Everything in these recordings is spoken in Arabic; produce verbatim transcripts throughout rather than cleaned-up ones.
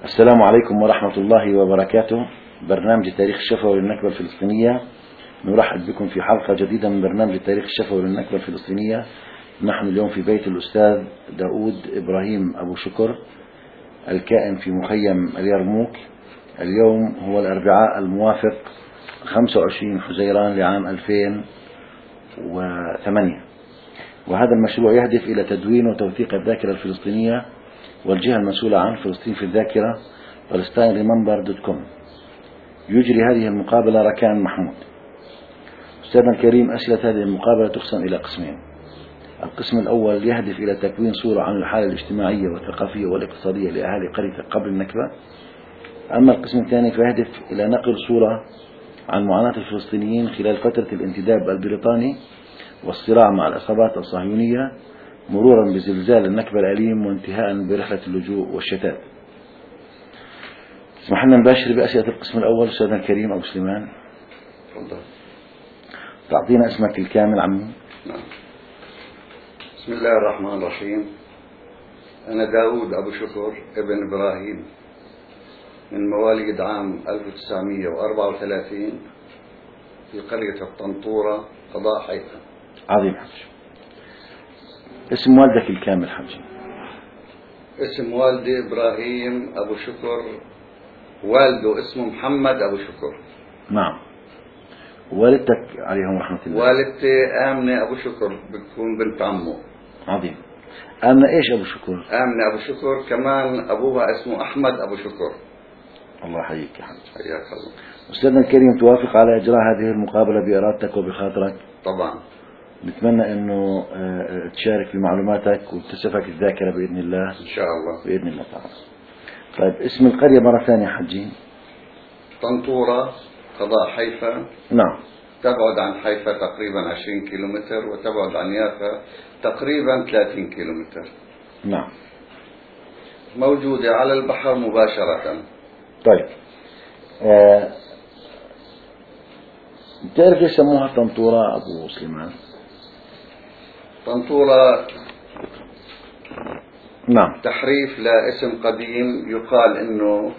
السلام عليكم ورحمة الله وبركاته. برنامج تاريخ الشفوي للنكبة الفلسطينية، نرحب بكم في حلقة جديدة من برنامج تاريخ الشفوي للنكبة الفلسطينية. نحن اليوم في بيت الأستاذ داود إبراهيم أبو شكر الكائن في مخيم اليرموك. اليوم هو الأربعاء الموافق خمسة وعشرين حزيران لعام ألفين وثمانية، وهذا المشروع يهدف إلى تدوين وتوثيق الذاكرة الفلسطينية، والجهة المسؤولة عن فلسطين في الذاكرة فلسطين ريممبر دوت كوم. يجري هذه المقابلة ركان محمود. أستاذنا الكريم، أسئلة هذه المقابلة تقسم إلى قسمين. القسم الأول يهدف إلى تكوين صورة عن الحالة الاجتماعية والثقافية والاقتصادية لأهالي قرية قبل النكبة. أما القسم الثاني فيهدف إلى نقل صورة عن معاناة الفلسطينيين خلال فترة الانتداب البريطاني والصراع مع العصابات الصهيونية، مرورا بزلزال النكبة الأليم وانتهاء برحلة اللجوء والشتات. اسمح لنا نباشر بأسئلة القسم الأول. أستاذنا الكريم أبو سليمان، تفضل. تعطينا اسمك الكامل عمي. نعم. بسم الله الرحمن الرحيم. أنا داود أبو شكر ابن إبراهيم، من مواليد عام ألف وتسعمئة وأربعة وثلاثين في قرية الطنطورة قضاء حيفا. عظيم حج. اسم والدك الكامل حج؟ اسم والدي إبراهيم أبو شكر، والده اسمه محمد أبو شكر. نعم. والدتك عليهم رحمة الله؟ والدتي آمنة أبو شكر، بتكون بنت عمه. عظيم. آمنة إيش أبو شكر؟ آمنة أبو شكر، كمان أبوها اسمه أحمد أبو شكر. الله يحييك يا حج. حياك الله. أستاذنا الكريم، توافق على إجراء هذه المقابلة بإرادتك وبخاطرك؟ طبعا. نتمنى أنه تشارك في معلوماتك وتصفك الذاكرة بإذن الله. إن شاء الله. بإذن الله تعالى. طيب، اسم القرية مرة ثانية حجي؟ طنطورة قضاء حيفا. نعم. تبعد عن حيفا تقريبا عشرين كيلومتر، وتبعد عن يافا تقريبا ثلاثين كيلومتر. نعم. موجودة على البحر مباشرة. طيب، آه، بتعرف ليش سموها طنطورة أبو سليمان؟ طنطورة نعم. تحريف لاسم قديم، يقال انه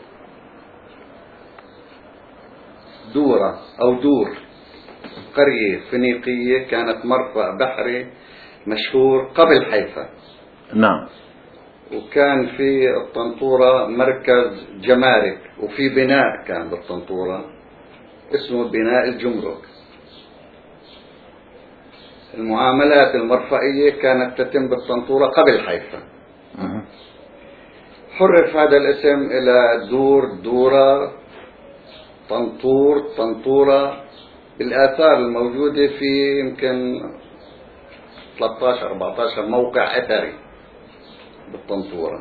دورة او دور، قرية فينيقية كانت مرفأ بحري مشهور قبل حيفا. نعم. وكان في الطنطورة مركز جمارك، وفي بناء كان بالطنطورة اسمه بناء الجمرك. المعاملات المرفئية كانت تتم بالطنطورة قبل حيفا. أه. حرف هذا الاسم إلى دور، دورة، طنطور، طنطورة، بالآثار الموجودة في يمكن ثلاثة عشر أربعة عشر موقع أثري بالطنطورة،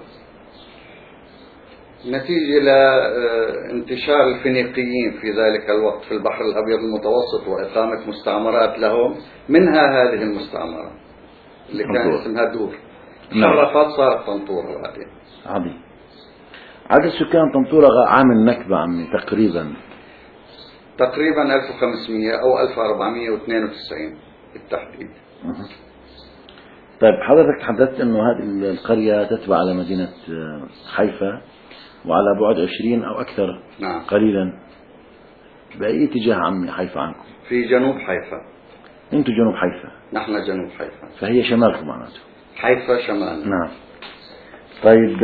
نتيجة لانتشار الفينيقيين في ذلك الوقت في البحر الأبيض المتوسط وإقامة مستعمرات لهم، منها هذه المستعمرة اللي كان اسمها دور. حرفت صارت طنطورة بعدين. عظيم. عدد سكان طنطورة عام النكبة عمي تقريبا؟ تقريبا ألف وخمسمئة أو ألف وأربعمئة واثنين وتسعين بالتحديد. أه. طيب، حضرتك تحدثت أنه هذه القرية تتبع على مدينة حيفا وعلى بعد عشرين أو أكثر. نعم. قليلا. بأي اتجاه عمي حيفا عنكم؟ في جنوب حيفا. أنتم جنوب حيفا؟ نحن جنوب حيفا. فهي شمالكم معناته؟ حيفا شمال. نعم. طيب،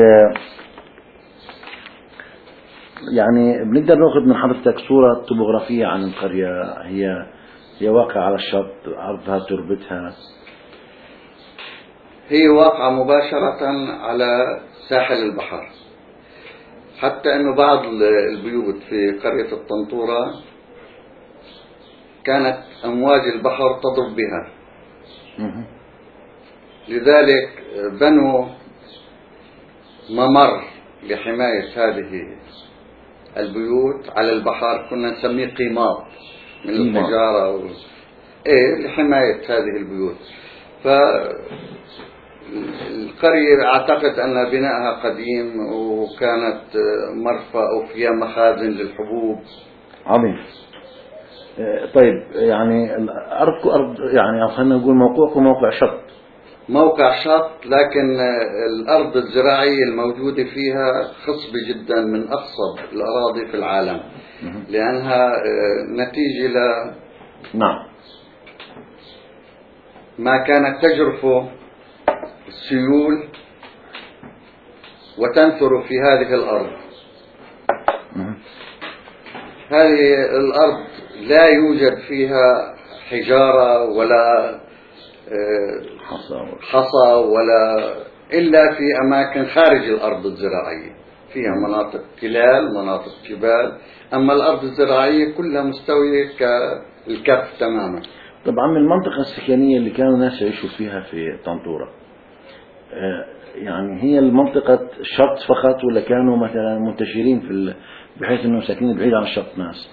يعني بنقدر ناخذ من حضرتك صورة طبوغرافية عن القرية؟ هي هي واقعة على الشط، أرضها، تربتها؟ هي واقعة مباشرة على ساحل البحر، حتى أنه بعض البيوت في قرية الطنطورة كانت أمواج البحر تضرب بها. لذلك بنوا ممر لحماية هذه البيوت على البحر، كنا نسميه قيماط من الحجارة و... إيه لحماية هذه البيوت. فالقرية أعتقد أن بنائها قديم، وكانت مرفأ وفيها مخازن للحبوب. عظيم. طيب، يعني أرضكم أرض، يعني خلينا نقول موقعكم موقع شط، موقع شط، لكن الأرض الزراعية الموجودة فيها خصبة جدا، من أخصب الأراضي في العالم، لأنها نتيجة ل نعم ما كانت تجرفه السيول وتنثر في هذه الأرض. هذه الأرض لا يوجد فيها حجارة ولا حصى ولا إلا في أماكن خارج الأرض الزراعية، فيها مناطق تلال، مناطق جبال، أما الأرض الزراعية كلها مستوية كالكف تماما. طبعا المنطقة السكنية اللي كانوا الناس يعيشوا فيها في طنطورة، يعني هي المنطقة شط فقط، ولا كانوا مثلا منتشرين في بحيث أنه ساكنين بعيد عن الشط ناس؟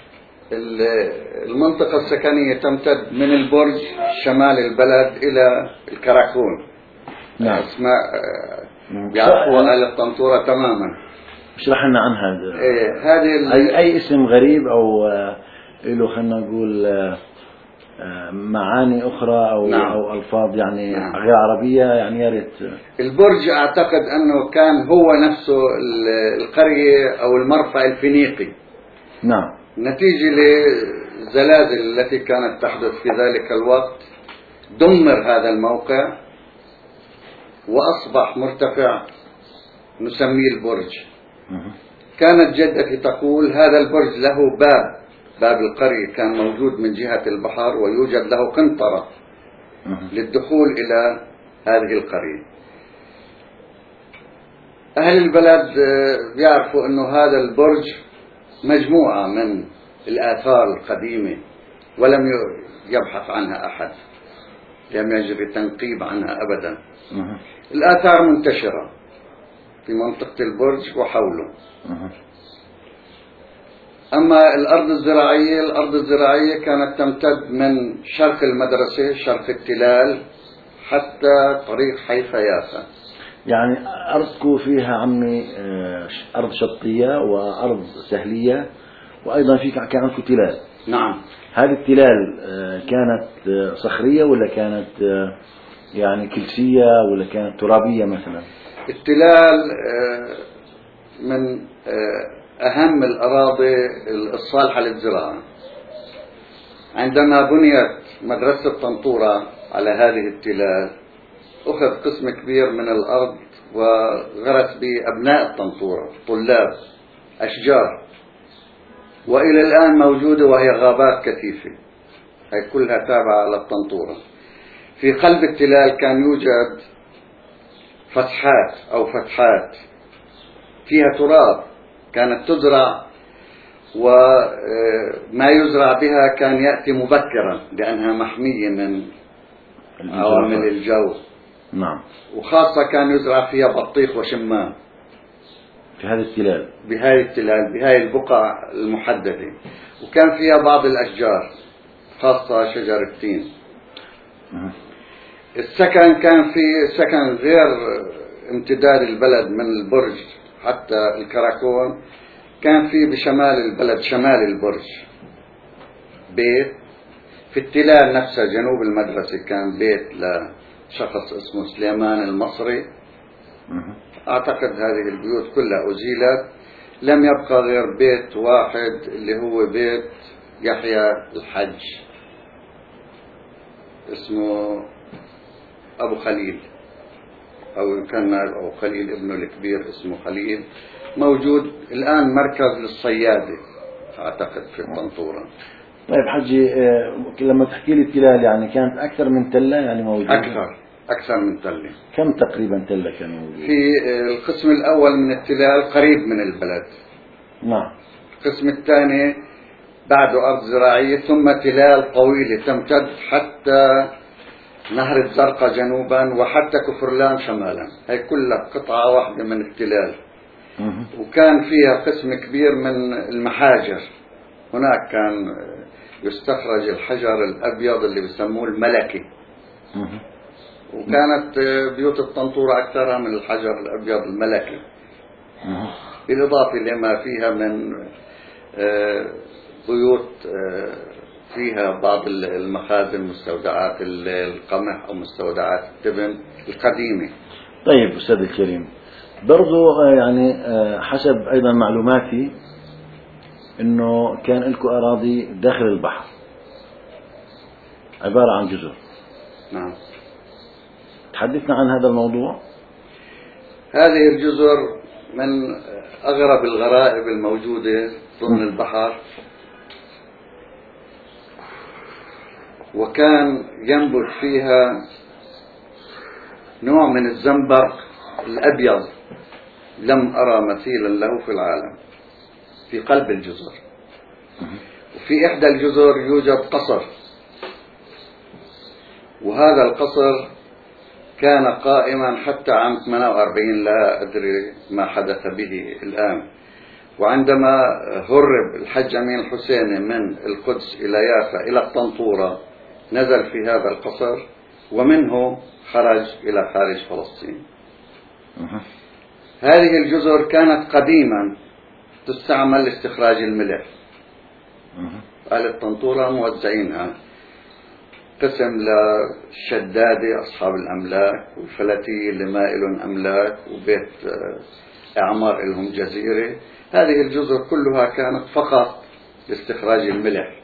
المنطقة السكنية تمتد من البرج شمال البلد إلى الكراكون. نعم. اسماء يعرفوا أهل الطنطورة تماما. اشرح لنا عن هذا. إيه هذه أي, أي اسم غريب أو له خلينا نقول معاني أخرى أو نعم. أو ألفاظ يعني نعم. غير عربية، يعني يا ريت. البرج أعتقد أنه كان هو نفسه القرية أو المرفأ الفينيقي. نعم. نتيجة للزلازل التي كانت تحدث في ذلك الوقت دمر هذا الموقع وأصبح مرتفع نسميه البرج. كانت جدتي تقول هذا البرج له باب، باب القرية كان موجود من جهة البحر ويوجد له قنطرة للدخول إلى هذه القرية. أهل البلد يعرفوا أنه هذا البرج مجموعة من الآثار القديمة ولم يبحث عنها أحد، لم يجري تنقيب عنها أبدا. الآثار منتشرة في منطقة البرج وحوله. أما الأرض الزراعية، الأرض الزراعية كانت تمتد من شرق المدرسة، شرق التلال، حتى طريق حيفا يافا. يعني أرضكم فيها عمي أرض شطية وأرض سهلية، وأيضا في كان عندكم تلال. نعم. هذه التلال كانت صخرية ولا كانت يعني كلسية ولا كانت ترابية مثلا؟ التلال من أهم الأراضي الصالحة للزراعة. عندما بنيت مدرسة طنطورة على هذه التلال أخذ قسم كبير من الأرض وغرس به أبناء الطنطورة، طلاب، أشجار، وإلى الآن موجودة وهي غابات كثيفة، هي كلها تابعة للطنطورة. في قلب التلال كان يوجد فتحات أو فتحات فيها تراب كانت تزرع، وما يزرع بها كان يأتي مبكرا لأنها محمية من عوامل الجو. نعم. وخاصة كان يزرع فيها بطيخ وشمام في هذه التلال، بهاي التلال، بهاي البقع المحددة، وكان فيها بعض الأشجار خاصة شجر التين. السكن كان في سكن غير امتداد البلد من البرج حتى الكراكون، كان في بشمال البلد شمال البرج بيت، في التلال نفسها جنوب المدرسة كان بيت لشخص اسمه سليمان المصري. أعتقد هذه البيوت كلها أزيلت، لم يبقى غير بيت واحد اللي هو بيت يحيى الحج اسمه أبو خليل، أو كان أبو خليل ابنه الكبير اسمه خليل، موجود الآن مركز للصيادة أعتقد في الطنطورة. طيب حجي، لما تحكي لي التلال يعني كانت أكثر من تلة يعني موجودة؟ أكثر أكثر من تلة. كم تقريبا تلة كانوا موجودة؟ في القسم الأول من التلال قريب من البلد. نعم. القسم الثاني بعده أرض زراعية، ثم تلال طويلة تمتد حتى نهر الزرقاء جنوبا وحتى كفرلان شمالا، هي كلها قطعة واحدة من التلال. وكان فيها قسم كبير من المحاجر، هناك كان يستخرج الحجر الأبيض اللي بيسموه الملكي، وكانت بيوت الطنطورة أكثرها من الحجر الأبيض الملكي، بالإضافة لما فيها من بيوت فيها بعض المخازن، مستودعات القمح أو مستودعات التبن القديمة. طيب أستاذ الكريم، برضو يعني حسب أيضا معلوماتي أنه كان لكم أراضي داخل البحر عبارة عن جزر. نعم. تحدثنا عن هذا الموضوع. هذه الجزر من أغرب الغرائب الموجودة ضمن البحر، وكان ينبت فيها نوع من الزنبق الأبيض لم أرى مثيلا له في العالم في قلب الجزر. وفي إحدى الجزر يوجد قصر، وهذا القصر كان قائما حتى عام ثمانية وأربعين، لا أدري ما حدث به الآن. وعندما هرب الحج أمين الحسيني من القدس إلى يافا إلى الطنطورة نزل في هذا القصر، ومنه خرج إلى خارج فلسطين. هذه الجزر كانت قديما تستعمل لاستخراج الملح. أهل الطنطورة موزعينها، قسم للشدادة أصحاب الأملاك، والفلاتي لمائل أملاك، وبيت إعمار لهم جزيرة. هذه الجزر كلها كانت فقط لاستخراج الملح.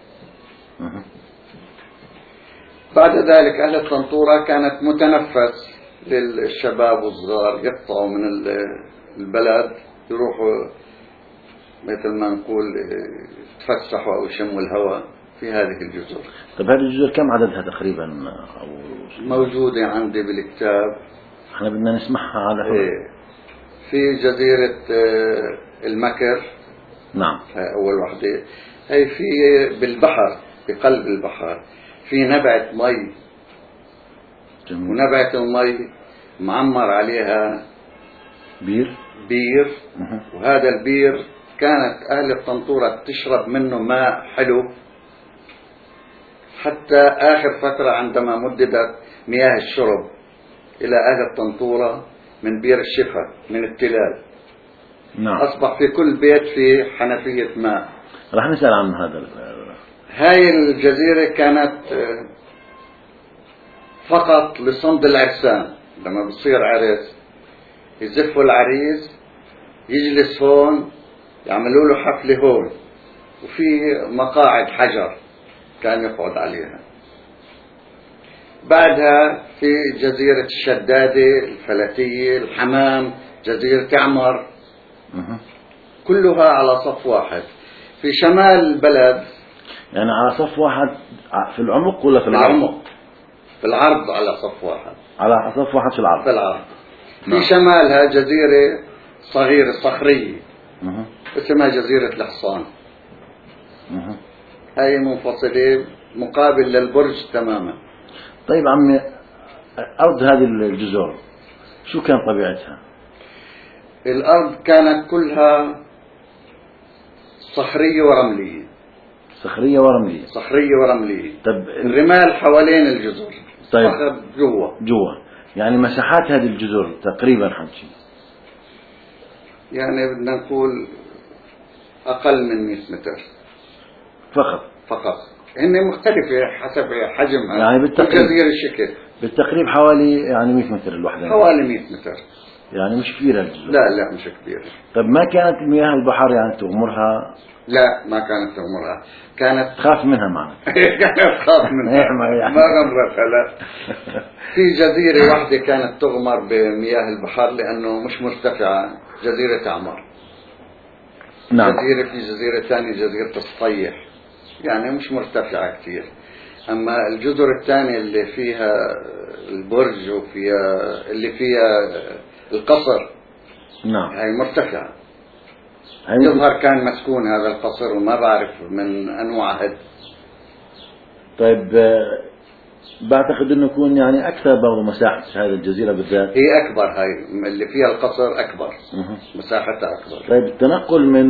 بعد ذلك أهل الطنطورة كانت متنفس للشباب والصغار يقطعوا من البلد يروحوا مثل ما نقول تفسحوا أو يشموا الهواء في هذه الجزر. طيب هذه الجزر كم عددها تقريبا؟ أو موجودة عندي بالكتاب، احنا بدنا نسمعها على حول. إيه. في جزيرة المكر. نعم. أول وحدة هي في بالبحر، بقلب البحر، في نبعة مي. جميل. ونبعة المي معمر عليها بير بير. وهذا البير كانت أهل الطنطورة تشرب منه ماء حلو، حتى آخر فترة عندما مددت مياه الشرب إلى أهل الطنطورة من بير الشفا من التلال. نعم. أصبح في كل بيت في حنفية ماء. رح نسأل عن هذا. هاي الجزيرة كانت فقط لصمد العرسان. لما بصير عرس يزفوا العريس يجلس هون، يعملوا له حفلة هون، وفي مقاعد حجر كان يقعد عليها. بعدها في جزيرة الشدادة، الفلاتية، الحمام، جزيرة عمر، كلها على صف واحد في شمال البلد. يعني على صف واحد في العمق ولا في العرض؟ في العمق. في العرض على صف واحد. على صف واحد في العرض. في العرض. نعم. في شمالها جزيرة صغيرة صخرية مه. اسمها جزيرة الحصان. مه. هاي منفصلة مقابل للبرج تماما. طيب عمي، أرض هذه الجزر شو كان طبيعتها؟ الأرض كانت كلها صخرية ورملية. صخرية ورملية. صخرية ورملية. طيب الرمال حوالين الجزر. طيب صخر جوا. جوا. يعني مساحات هذه الجزر تقريبا حجي، يعني بدنا نقول أقل من مئة متر فقط. فقط. هن مختلفة حسب حجمها. يعني بالتقريب. الجزيرة الشكل. بالتقريب حوالي يعني مئة متر الوحدة. حوالي مئة متر. يعني مش كبيرة الجزر. لا لا مش كبيرة. طيب ما كانت مياه البحر يعني تغمرها؟ لا ما كانت تغمرها، كانت تخاف منها معنا. كانت تخاف منها. ما غمرتها لا. في جزيرة واحدة كانت تغمر بمياه البحر لأنه مش مرتفعة، جزيرة عمر. نعم. جزيرة في جزيرة ثانية جزيرة الصيح، يعني مش مرتفعة كثير. أما الجزر الثانية اللي فيها البرج وفيها اللي فيها القصر، نعم، هاي مرتفعة. يظهر كان مسكون هذا القصر وما بعرف من أنو عهد. طيب بعتقد أنه يكون يعني أكثر برضو مساحة هذه الجزيرة بالذات. هي أكبر، هاي اللي فيها القصر أكبر. مه. مساحتها أكبر. طيب التنقل من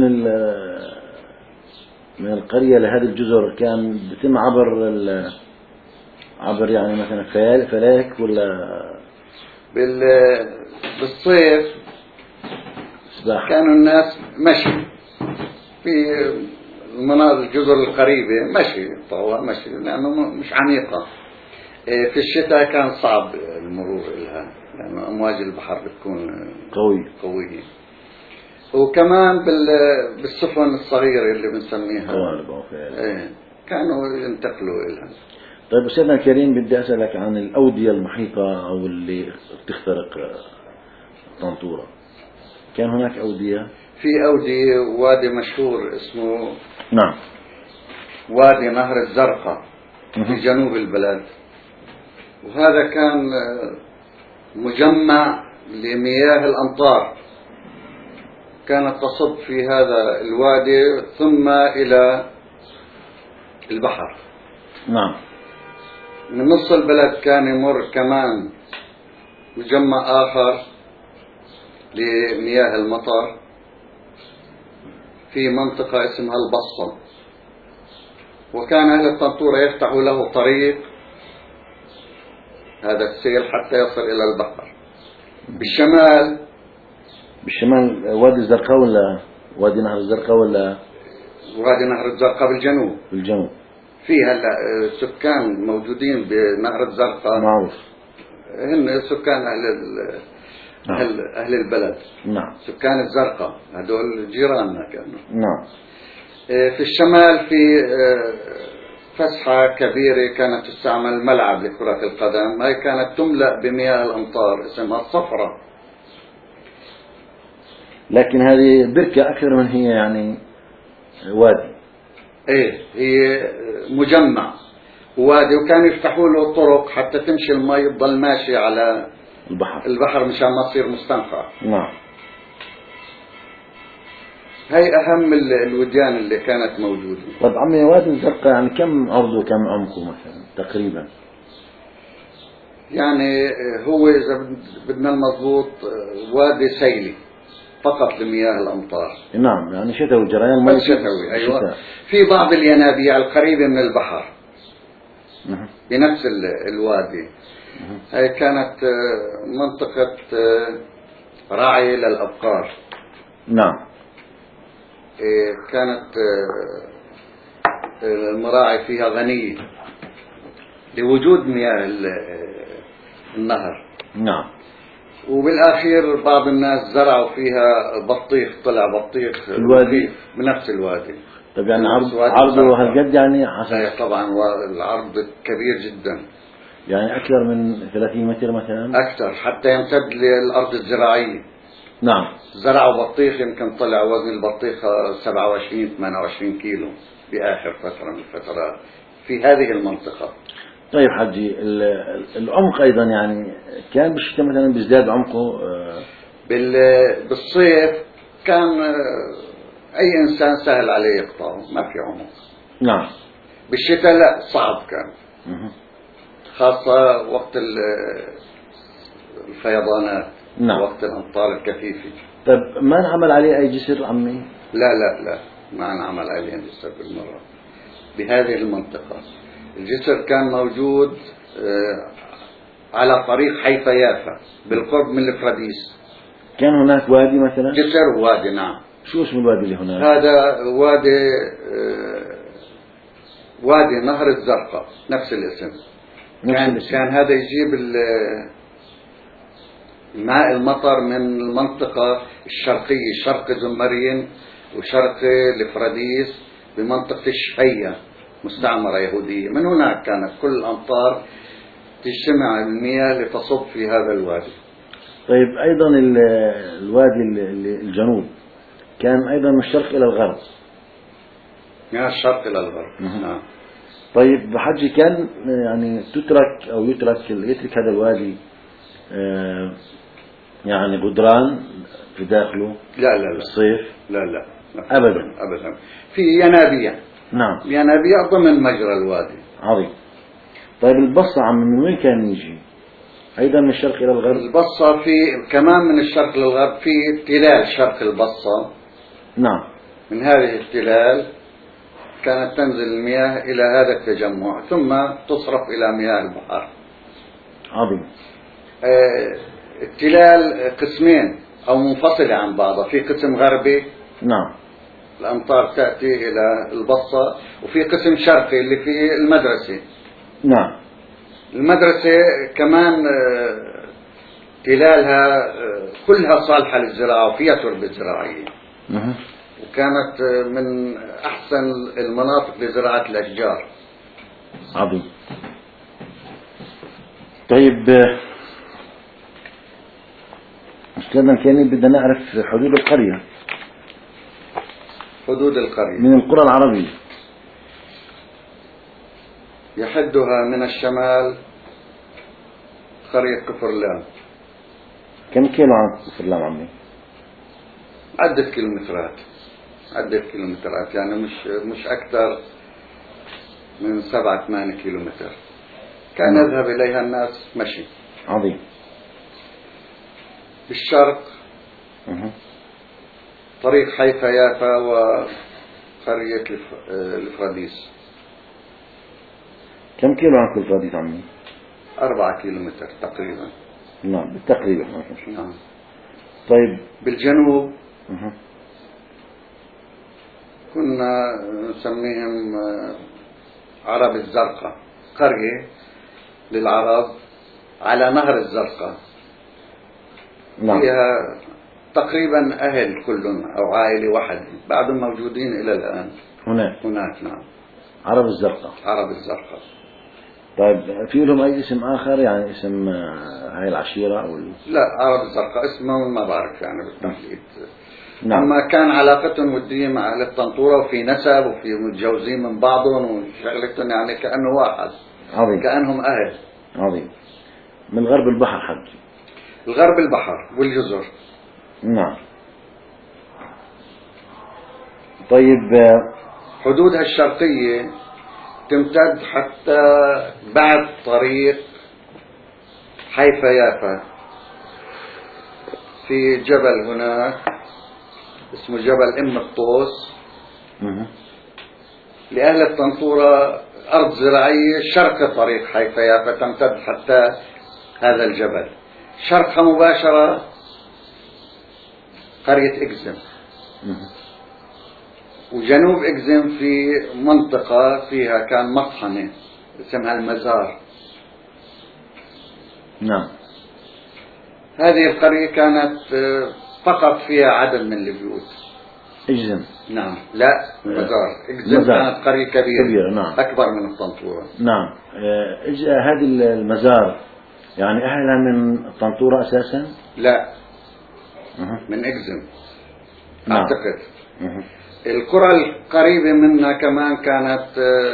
من القرية لهذه الجزر كان بيتم عبر ال عبر يعني مثلا فلاك ولا بال بالصيف سباحة؟ كانوا الناس مشي في المناطق الجزر القريبة مشي طوال مشي لأنه مش عميقة. في الشتاء كان صعب المرور لها لأنه أمواج البحر بتكون قوي قوية. وكمان بالسفن الصغيرة اللي بنسميها ايه كانوا ينتقلوا إلها. طيب أستاذنا الكريم، بدي أسألك عن الأودية المحيطة أو اللي بتخترق طنطورة. كان هناك أودية؟ في أودية وادي مشهور اسمه نعم وادي نهر الزرقاء في جنوب البلد، وهذا كان مجمع لمياه الأمطار كانت تصب في هذا الوادي ثم إلى البحر. نعم. من نص البلد كان يمر كمان مجمع آخر لمياه المطر في منطقة اسمها البصة، وكان أهل الطنطورة يفتحوا له طريق هذا السيل حتى يصل إلى البحر. بالشمال بالشمال وادي الزرقاء ولا وادي نهر الزرقاء ولا وادي نهر الزرقاء بالجنوب؟ بالجنوب. في هلا سكان موجودين بنهر الزرقاء معروف، هن سكان أهل نعم. أهل أهل البلد. نعم. سكان الزرقاء هذول جيراننا كانوا. نعم. في الشمال في فسحة كبيرة كانت تستعمل ملعب لكرة القدم، هاي كانت تملأ بمياه الأمطار اسمها الصفرة. لكن هذه بركة أكثر من هي يعني وادي. ايه هي مجمع وادي، وكانوا يفتحوا له طرق حتى تمشي المي تضل ماشية على البحر البحر مشان ما تصير مستنقع. نعم. هاي أهم الوديان اللي كانت موجودة. طيب عمي، وادي الزرقاء يعني كم أرضه كم عمقه مثلا تقريبا؟ يعني هو إذا بدنا المضبوط وادي سيلي فقط لمياه الأمطار. نعم، يعني شتوي جريان مي شتوي. أيوة. في بعض الينابيع القريبة من البحر مه. بنفس الوادي. هاي كانت منطقة راعي للأبقار. نعم. كانت المراعي فيها غنية لوجود مياه النهر. نعم. وبالأخير بعض الناس زرعوا فيها بطيخ، طلع بطيخ في الوادي بنفس الوادي. طيب يعني عرض عرضه هالقد يعني حسب؟ طبعا والعرض كبير جدا، يعني أكثر من ثلاثين متر مثلا؟ أكثر، حتى يمتد للأرض الزراعية. نعم. زرعوا بطيخ يمكن طلع وزن البطيخة سبعة وعشرين ثمانية وعشرين كيلو بآخر فترة من الفترات في هذه المنطقة. طيب حجي، العمق أيضا يعني كان بالشتاء مثلا بيزداد عمقه؟ بالصيف كان أي إنسان سهل عليه يقطعه، ما في عمق. نعم. بالشتاء لا، صعب كان، خاصة وقت الفيضانات. نعم. وقت الأمطار الكثيفة. طيب ما انعمل عليه أي جسر عمي؟ لا لا لا، ما انعمل عليه جسر بالمرة بهذه المنطقة. الجسر كان موجود على طريق حيفا يافا بالقرب من الفراديس. كان هناك وادي مثلا؟ جسر ووادي. نعم. شو اسم الوادي اللي هناك؟ هذا وادي وادي نهر الزرقاء، نفس الاسم. نفس كان الاسم. كان هذا يجيب ماء المطر من المنطقة الشرقية، شرق زمرين وشرق الفراديس بمنطقة الشفية، مستعمرة يهودية. من هناك كانت كل الأمطار تجتمع المياه لتصب في هذا الوادي. طيب أيضا الوادي الجنوب كان أيضا من الشرق إلى الغرب؟ من الشرق إلى الغرب. نعم. طيب حجي، كان يعني تترك أو يترك يترك هذا الوادي آه يعني جدران في داخله؟ لا لا لا. الصيف؟ لا لا أبدا أبدا. في ينابيع. نعم. ينابيع ضمن مجرى الوادي. عظيم. طيب البصة عم من وين كان يجي؟ أيضا من الشرق إلى الغرب؟ البصة في كمان من الشرق للغرب، في تلال شرق البصة. نعم. من هذه التلال كانت تنزل المياه إلى هذا التجمع ثم تصرف إلى مياه البحر. عظيم. آه التلال قسمين أو منفصلة عن بعضها، في قسم غربي نعم الأمطار تأتي إلى البصة، وفي قسم شرقي اللي فيه المدرسة. نعم. المدرسة كمان تلالها كلها صالحة للزراعة وفيها تربة زراعية، مه. وكانت من أحسن المناطق لزراعة الأشجار. عظيم. طيب أستاذنا كان بدنا نعرف حدود القرية. حدود القرية من القرى العربية يحدها من الشمال قرية كفرلان. كم كيلو عن كفرلان عمي؟ عدة كيلومترات، عدة كيلومترات يعني مش مش أكثر من سبعة ثمانية كيلومتر. كان نعم. يذهب إليها الناس مشي. عظيم. بالشرق مه. طريق حيفا يافا وقرية الف- الفراديس. كم كيلو عن كل فراديس عمي؟ أربعة كيلومتر تقريبا. نعم بالتقريبا. نعم. طيب بالجنوب مه. كنا نسميهم عرب الزرقاء، قرية للعرب على نهر الزرقاء. نعم. فيها تقريبا أهل كلهم أو عائلة واحدة بعدهم موجودين إلى الآن هناك هناك. نعم. عرب الزرقاء. عرب الزرقاء. طيب في لهم أي اسم آخر يعني اسم آه، هاي العشيرة أو ال... لا، عرب الزرقاء اسمهم ما بعرف يعني بالتحديد. نعم. أما كان علاقتهم ودية مع أهل الطنطورة وفي نسب وفي متجوزين من بعضهم وشغلتهم يعني كأنه واحد. عظيم. كأنهم أهل. عظيم. من غرب البحر حج. الغرب البحر والجزر. نعم. طيب آه، حدودها الشرقية تمتد حتى بعد طريق حيفا يافا، في جبل هناك اسمه جبل ام الطوس. مه. لأهل الطنطورة أرض زراعية شرق طريق حيفا يافا تمتد حتى هذا الجبل. شرقها مباشرة قرية إكزم، مه. وجنوب إكزم في منطقة فيها كان مطحنة اسمها المزار. نعم. هذه القرية كانت فقط فيها عدد من البيوت. اجزم. نعم. لا، مزار. إكزم مزار. كانت قرية كبيرة, كبيرة. نعم. أكبر من الطنطورة. نعم. آه، إج- هذه المزار يعني أهلها من الطنطورة أساسا؟ لا، مه. من إكزم نعم. أعتقد. مه. القرى القريبة منها كمان كانت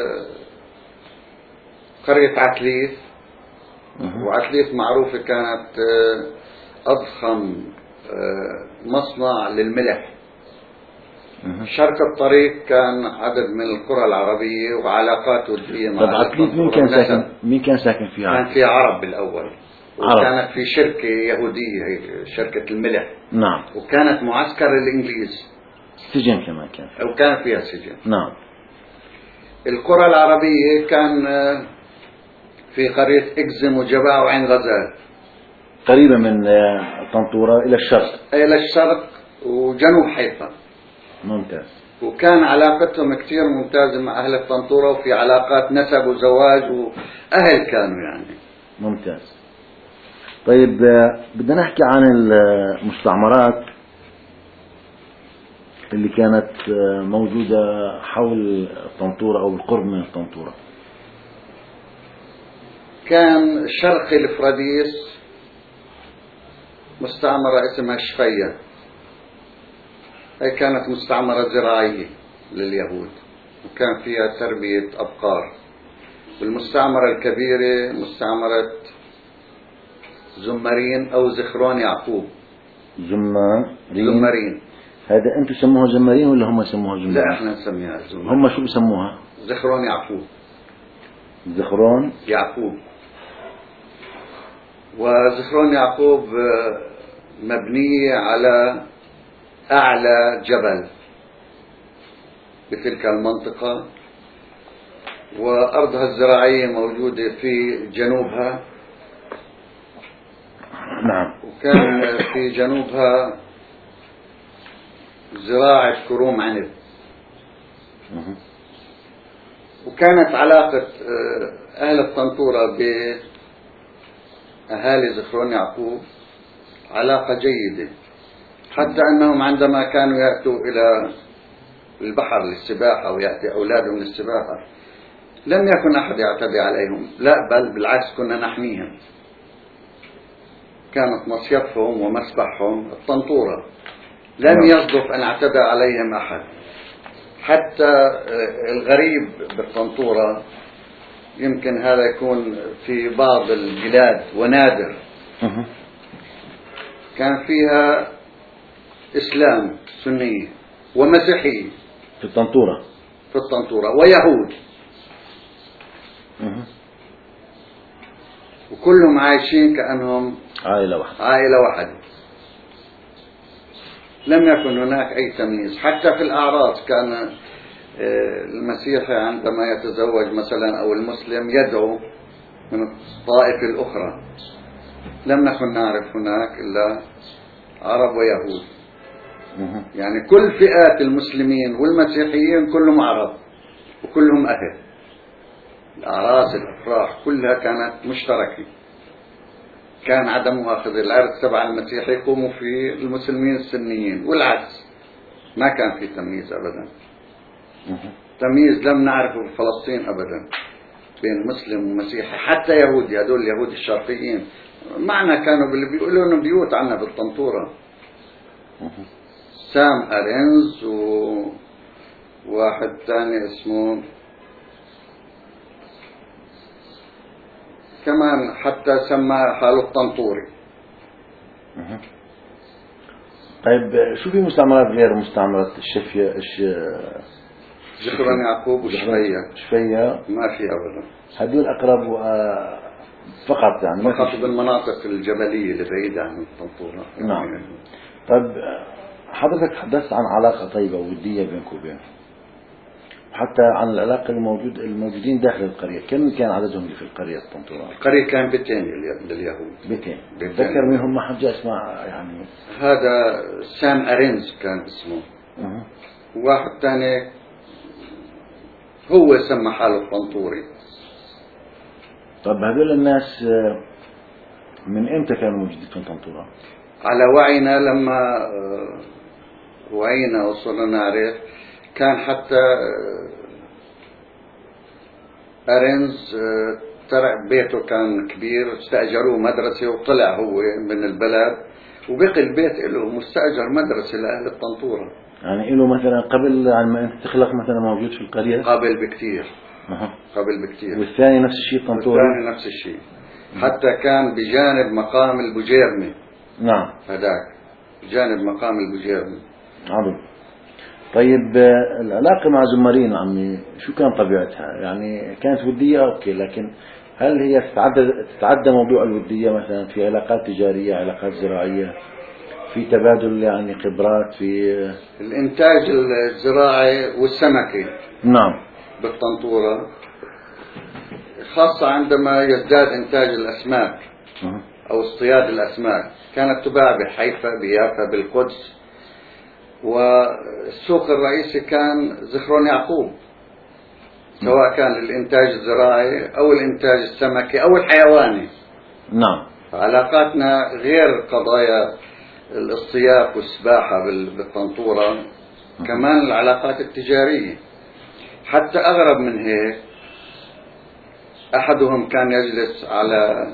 قرية عتليف. مه. وعتليف معروفة كانت أضخم مصنع للملح. مه. شرق الطريق كان عدد من القرى العربية وعلاقات ودية مع طب عتليف مين كان ساكن مين كان ساكن فيها؟ كان في عرب بالأول، عرب. وكانت في شركة يهودية هي شركة الملح. نعم. وكانت معسكر الإنجليز، سجن كمان كان فيها. وكان فيها سجن. نعم. القرى العربية كان في قرية إكزم وجباع وعين غزال، قريبة من آه، الطنطورة إلى الشرق. إلى الشرق وجنوب حيفا. ممتاز. وكان علاقتهم كتير ممتازة مع أهل الطنطورة، وفي علاقات نسب وزواج وأهل كانوا يعني. ممتاز. طيب آه، بدنا نحكي عن المستعمرات اللي كانت آه، موجودة حول الطنطورة أو بالقرب من الطنطورة. كان شرق الفراديس مستعمرة اسمها شفية، هي كانت مستعمرة زراعية لليهود وكان فيها تربية أبقار. والمستعمرة الكبيرة مستعمرة زمرين أو زخرون يعقوب. زمارين. زمرين. هذا أنتم سموها زمارين ولا هم سموها زمرين؟ لا، احنا نسميها زمرين. هم شو بسموها؟ زخرون يعقوب. زخرون يعقوب. وزخرون يعقوب مبنية على أعلى جبل بتلك المنطقة، وأرضها الزراعية موجودة في جنوبها. نعم. وكان في جنوبها زراعة كروم عنب. وكانت علاقة أهل الطنطورة بأهالي زخرون يعقوب علاقة جيدة، حتى أنهم عندما كانوا يأتوا إلى البحر للسباحة ويأتي أولادهم للسباحة لم يكن أحد يعتدي عليهم، لا بل بالعكس كنا نحميهم. كانت مصيفهم ومسبحهم الطنطورة، لم يصدف أن اعتدى عليهم أحد. حتى الغريب بالطنطورة يمكن هذا يكون في بعض البلاد ونادر، كان فيها إسلام سني ومسيحي في الطنطورة في الطنطورة ويهود، وكلهم عايشين كأنهم عائلة واحدة عائلة واحدة. لم يكن هناك أي تمييز. حتى في الأعراس كان المسيحي عندما يتزوج مثلا أو المسلم يدعو من الطائفة الأخرى. لم نكن نعرف هناك إلا عرب ويهود، يعني كل فئات المسلمين والمسيحيين كلهم عرب وكلهم أهل. الأعراس الأفراح كلها كانت مشتركة، كان عدم مؤاخذة العرس تبع المسيح يقوموا في المسلمين السنيين والعكس، ما كان في تمييز أبدا. تمييز لم نعرفه في فلسطين أبدا بين مسلم ومسيحي، حتى يهودي هذول اليهود الشرقيين معنا كانوا باللي بيقولوا لهم بيوت عنا بالطنطورة. سام أرينز وواحد ثاني اسمه كمان حتى سمى حاله الطنطوري. طيب شو في مستعمرات غير مستعمرات الشفية الش... زخرون يعقوب وشفية؟ شفية ما في أبدا، هذول أقرب فقط يعني فقط بالمناطق الجبلية اللي بعيدة عن الطنطورة. نعم. طيب حضرتك تحدثت عن علاقة طيبة ودية بينك وبين، حتى عن العلاقة الموجود الموجودين داخل القرية. كم كان عددهم اللي في القرية الطنطورة؟ القرية كان بيتين لليهود. بيتين. بتذكر منهم ما حد اسمع يعني؟ هذا سام أرينز كان اسمه. أه. وواحد ثاني هو سمى حاله الطنطوري. طب هذول الناس من امتى كانوا موجودين في الطنطورة؟ على وعينا لما وعينا وصلنا نعرف كان حتى أرينز ترك بيته كان كبير، استأجروه مدرسة وطلع هو من البلد وبقي البيت له مستأجر مدرسة لأهل الطنطورة. يعني له مثلا قبل عن ما أنت تخلق مثلا موجود في القرية؟ قبل بكتير. أه. قبل بكتير. والثاني نفس الشيء الطنطوري؟ والثاني نفس الشيء. حتى كان بجانب مقام البوجيرمي. نعم. هذاك بجانب مقام البوجيرمي. عظيم. طيب العلاقة مع زمرين عمي شو كان طبيعتها؟ يعني كانت ودية أوكي، لكن هل هي تتعدى تتعدى موضوع الودية مثلا في علاقات تجارية، علاقات زراعية، في تبادل يعني خبرات في الإنتاج الزراعي والسمكي؟ نعم. بالطنطورة خاصة عندما يزداد إنتاج الأسماك أو اصطياد الأسماك كانت تباع بحيفا بيافا بالقدس، والسوق الرئيسي كان زخرون يعقوب، سواء كان للإنتاج الزراعي أو الإنتاج السمكي أو الحيواني. نعم. علاقاتنا غير قضايا الاصطياد والسباحة بالطنطورة، كمان العلاقات التجارية. حتى أغرب من هيك، أحدهم كان يجلس على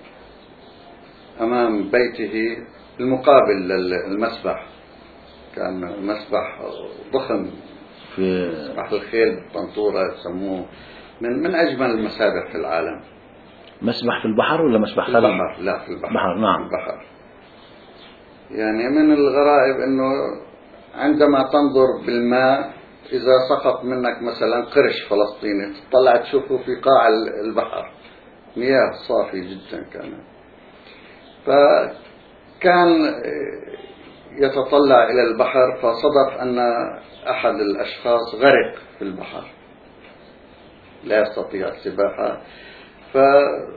أمام بيته المقابل للمسبح، كان مسبح ضخم في مسبح الخيل بالطنطورة يسموه من من أجمل المسابح في العالم. مسبح في البحر ولا مسبح في البحر؟ لا في البحر. بحر. نعم. في البحر. يعني من الغرائب أنه عندما تنظر بالماء إذا سقط منك مثلا قرش فلسطيني تطلع تشوفه في قاع البحر، مياه صافية جدا كانت. فكان يتطلع إلى البحر، فصدف أن أحد الأشخاص غرق في البحر لا يستطيع السباحة، فركض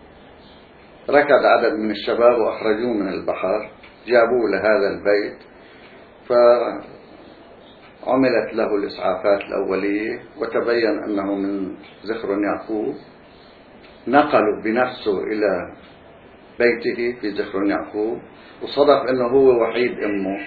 عدد من الشباب وأخرجوه من البحر، جابوه لهذا البيت، عملت له الإسعافات الأولية وتبين أنه من زخرون يعقوب. نقلوا بنفسه إلى بيته في زخرون يعقوب، وصدق أنه هو وحيد أمه،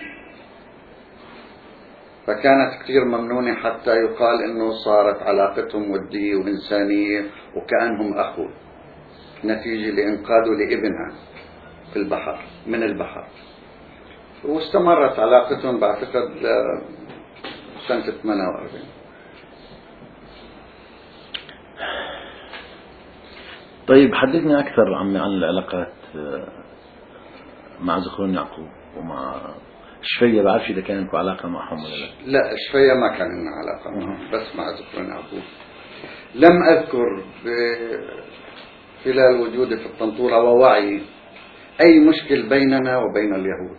فكانت كثير ممنونة حتى يقال أنه صارت علاقتهم ودية وإنسانية وكأنهم أخوة، نتيجة لإنقاذه لابنها في البحر من البحر. واستمرت علاقتهم بعتقد سنة ثمانية وأربعين. طيب حدثني أكثر عمي عن العلاقات مع زخرون يعقوب ومع شفية. بعرفش إذا كان لكم علاقة معهم ولا لا؟ لا، شفية ما كان لنا علاقة معهم، بس مع زخرون يعقوب. لم أذكر خلال وجودي في الطنطورة ووعي أي مشكل بيننا وبين اليهود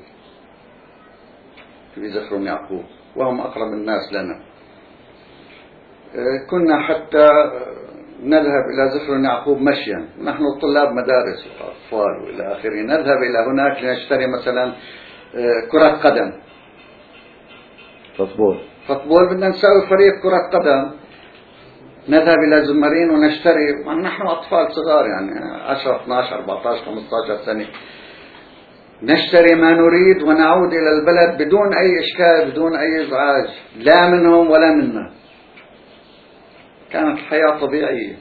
في زخرون يعقوب، وهم أقرب الناس لنا. كنا حتى نذهب إلى زخرون يعقوب مشيا، نحن طلاب مدارس وأطفال وإلى آخره، نذهب إلى هناك لنشتري مثلا كرة قدم، فوتبول فوتبول بدنا نسوي فريق كرة قدم، نذهب إلى زمرين ونشتري، نحن أطفال صغار يعني عشرة اثني عشر أربعة عشر خمسة عشر سنة، نشتري ما نريد ونعود إلى البلد بدون أي إشكال بدون أي إزعاج، لا منهم ولا منا. كانت الحياة طبيعية،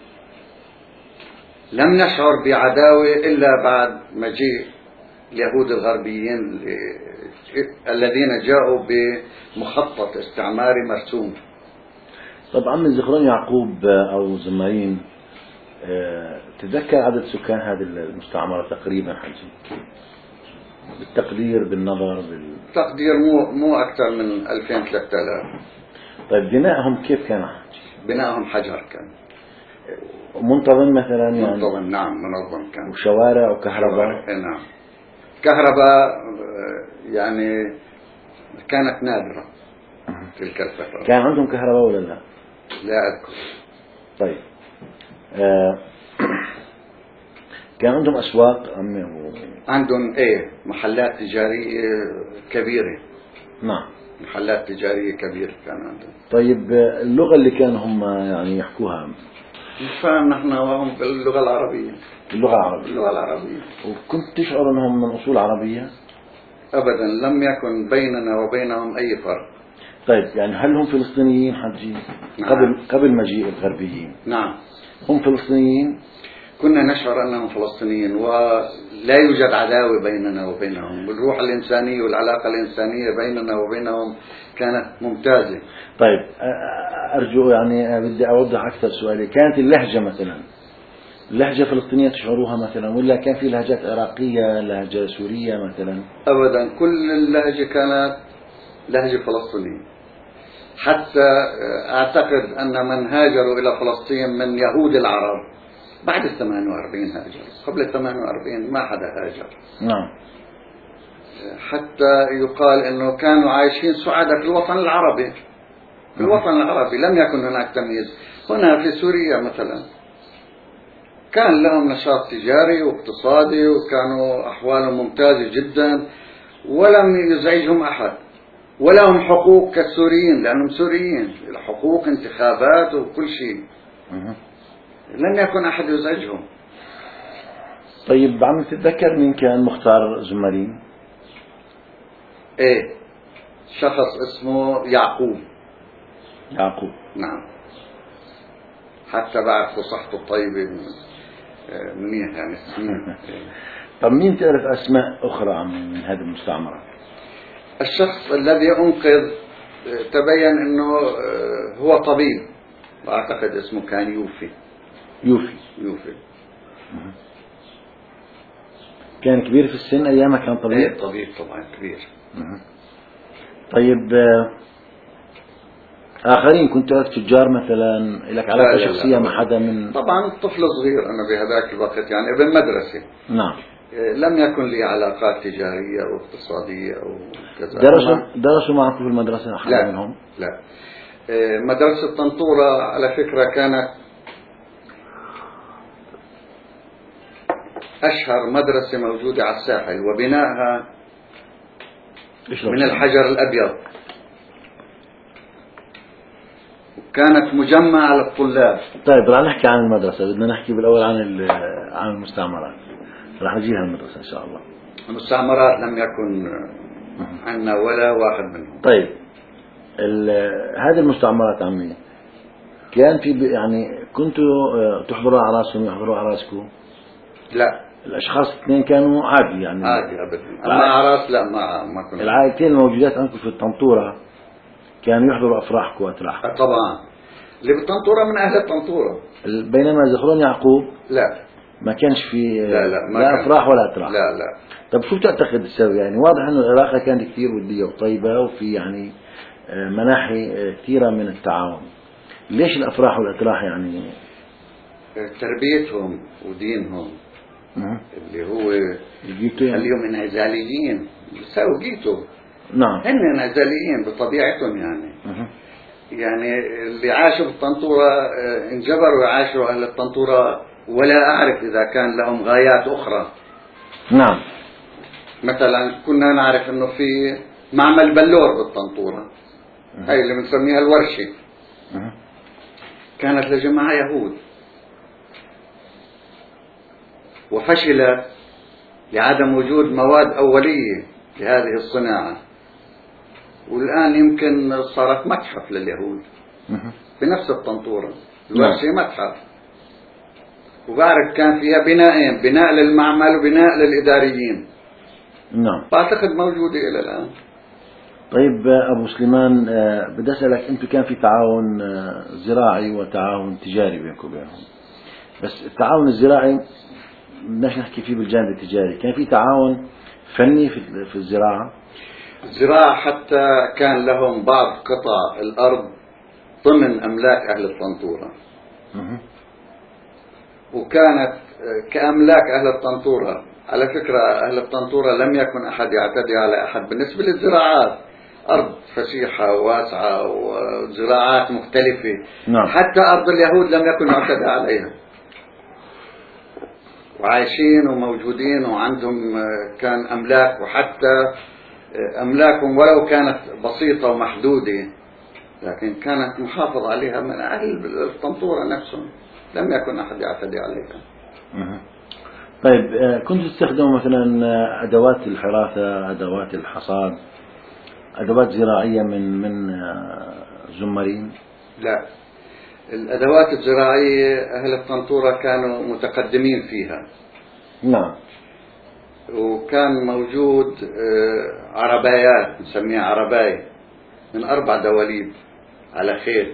لم نشعر بعداوة إلا بعد مجيء اليهود الغربيين الذين جاءوا بمخطط استعماري مرسوم. طبعا من زخرون يعقوب أو زمرين تذكر عدد سكان هذه المستعمرة تقريبا حجي بالتقدير بالنظر بال... تقدير مو مو أكثر من ألفين ثلاثة آلاف. طيب بنائهم كيف كان؟ بنائهم حجر كان منتظم مثلا يعني؟ منتظم، نعم، منظم كان، وشوارع وكهرباء. نعم، كهرباء يعني كانت نادرة تلك الفترة. كان عندهم كهرباء ولا لا؟ لا أذكر. طيب آه كان عندهم أسواق أم و... عندهم إيه محلات تجارية كبيرة. نعم، محلات تجارية كبيرة كان عندهم. طيب اللغة اللي كانوا هم يعني يحكوها؟ نفهم نحن وهم باللغة العربية. اللغة العربية. اللغة العربية. وكنت تشعر أنهم من أصول عربية؟ أبدا، لم يكن بيننا وبينهم أي فرق. طيب يعني هل هم فلسطينيين حجي؟ نعم. قبل قبل مجيء الغربيين. نعم، هم فلسطينيين. كنا نشعر أنهم فلسطينيين ولا يوجد عداوة بيننا وبينهم، والروح الإنسانية والعلاقة الإنسانية بيننا وبينهم كانت ممتازة. طيب أرجو يعني بدي أوضح أكثر سؤالي، كانت اللهجة مثلا لهجة فلسطينية تشعروها مثلا، ولا كان في لهجات عراقية لهجة سورية مثلا؟ أبدا، كل اللهجة كانت لهجة فلسطينية. حتى أعتقد أن من هاجروا إلى فلسطين من يهود العرب بعد الثمانية وأربعين هاجر، قبل الثمانية وأربعين ما حدا هاجر. نعم. حتى يقال أنه كانوا عايشين سعادة في الوطن العربي. في الوطن العربي لم يكن هناك تمييز. هنا في سوريا مثلا كان لهم نشاط تجاري واقتصادي وكانوا أحوالهم ممتازة جدا ولم يزعجهم أحد، ولهم حقوق كالسوريين لأنهم سوريين، حقوق انتخابات وكل شيء، لم يكن أحد يزعجهم. طيب عم تتذكر مين كان مختار زمرين؟ ايه، شخص اسمه يعقوب. يعقوب، نعم، حتى بعرف صحته الطيبة منيح يعني. طب مين تعرف أسماء أخرى من هذه المستعمرة؟ الشخص الذي أنقذ تبين أنه هو طبيب، أعتقد اسمه كان يوفي. يوفي يوفي كان كبير في السن أيامها؟ كان طبيب؟ ايه طبيب طبعا كبير. طيب آخرين كنت تعرف تجار مثلا لك علاقة لا شخصية لا مع حدا من؟ طبعا طفل صغير أنا بهذاك الوقت يعني ابن مدرسة. نعم. لم يكن لي علاقات تجارية أو اقتصادية أو كذا. درسوا درسوا معكم في المدرسة أحد لا منهم؟ لا. مدرسة طنطورة على فكرة كانت أشهر مدرسة موجودة على الساحل، وبنائها من الحجر الأبيض. وكانت مجمع للطلاب. طيب رح نحكي عن المدرسة، بدنا نحكي بالأول عن عن المستعمرات، رح نجيها المدرسة إن شاء الله. المستعمرات لم يكن عندنا ولا واحد منهم. طيب هذه المستعمرات عمي كان في يعني كنتوا تحضروا أعراسهم يحضروا أعراسكم؟ لا، الأشخاص الاثنين كانوا عادي يعني عادي أبدا. أما أعراس لا، ما ما كنا. العائلتين الموجودات عندكم في الطنطورة كانوا يحضروا أفراحكم وأتراحكم؟ طبعا، اللي بالطنطورة من أهل الطنطورة. بينما زخرون يعقوب لا ما كانش في لا لا, ما لا أفراح ولا أتراح. لا لا. طب شو بتعتقد السبب؟ يعني واضح إنه العلاقة كانت كثير ودية وطيبة وفي يعني مناحي كثيرة من التعاون. ليش الأفراح والأتراح يعني؟ تربيتهم ودينهم مه. اللي هو الجيتو يعني. اليوم انعزاليين، بيساووا جيتو. نعم، هن انعزاليين بطبيعتهم يعني. مه. يعني اللي عاشوا بالطنطورة انجبروا يعاشروا أهل الطنطورة، ولا أعرف إذا كان لهم غايات أخرى. نعم. مثلا كنا نعرف إنه في معمل بلور بالطنطورة، هاي اللي بنسميها الورشة، مه. كانت لجماعة يهود وفشلت لعدم وجود مواد أولية لهذه الصناعة، والآن يمكن صارت متحف لليهود في نفس الطنطورة، الورشة متحف. وبعرف كان فيها بنائين، بناء للمعمل وبناء للإداريين. نعم. بعتقد موجودة إلى الآن. طيب أبو سليمان، بدي أسألك، أنتم كان في تعاون زراعي وتعاون تجاري بينكم وبينهم، بس التعاون الزراعي بدناش نحكي فيه بالجانب التجاري، كان في تعاون فني في الزراعة؟ الزراعة حتى كان لهم بعض قطع الأرض ضمن أملاك أهل الطنطورة، وكانت كأملاك أهل الطنطورة. على فكرة أهل الطنطورة لم يكن أحد يعتدي على أحد بالنسبة للزراعات، أرض فسيحة وواسعة وزراعات مختلفة. نعم. حتى أرض اليهود لم يكن يعتدى عليها، وعايشين وموجودين وعندهم كان أملاك، وحتى أملاكهم ولو كانت بسيطة ومحدودة لكن كانت محافظ عليها من أهل الطنطورة نفسهم، لم يكن أحد يعتدي عليها. طيب كنتوا تستخدموا مثلا أدوات الحراثة، أدوات الحصاد، أدوات زراعية من من زمرين؟ لا، الأدوات الزراعية أهل الطنطورة كانوا متقدمين فيها. نعم. وكان موجود عربايات نسميها عرباي من أربع دواليب على خيل،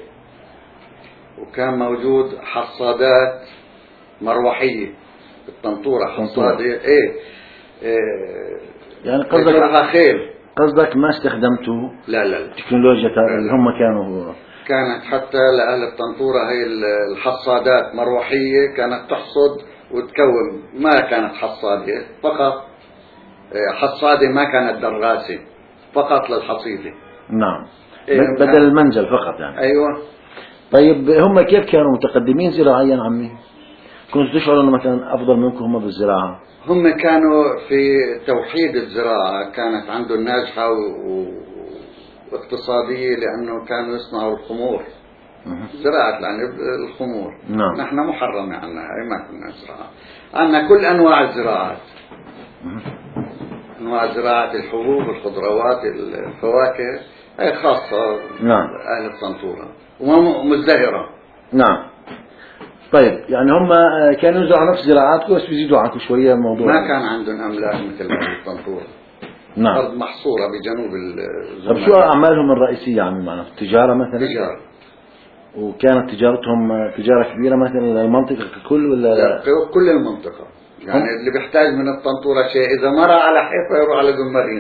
وكان موجود حصادات مروحية بالطنطورة. حصادة إيه, إيه يعني قصدك خيل، قصدك ما استخدمتوا لا لا التكنولوجيا اللي هم كانوا؟ كانت حتى لأهل الطنطورة هي الحصادات مروحية، كانت تحصد وتكون، ما كانت حصادة فقط، حصادة ما كانت دراسة، فقط للحصيدة. نعم. إيه بدل المنزل فقط يعني. أيوة. طيب هم كيف كانوا متقدمين زراعيا عمي؟ كنتوا تشعروا انه مثلا افضل منكم هم بالزراعة؟ هم كانوا في توحيد الزراعة، كانت عندهم ناجحة واقتصادية، لأنه كانوا يصنعوا الخمور. زراعة يعني الخمور. نعم. نحن محرمة عنا، هاي ما كنا نزرعها. عنا كل أنواع الزراعات، أنواع زراعة الحبوب، الخضروات، الفواكه، هي خاصة. نعم. أهل الطنطورة ومزدهرة. نعم. طيب يعني هم كانوا يزرعوا نفس زراعاتكم بس بيزيدوا عنكم شوية الموضوع؟ ما كان عندهم أملاك مثل أهل الطنطورة. نعم. أرض محصورة بجنوب الزمالك. طيب شو أعمالهم الرئيسية عمي معنا؟ التجارة مثلا؟ تجارة. وكانت تجارتهم تجارة كبيرة مثلا للمنطقة ككل ولا لا؟ كل المنطقة يعني. هم؟ اللي بيحتاج من الطنطورة شيء إذا مر على حيفا يروح على زمرين.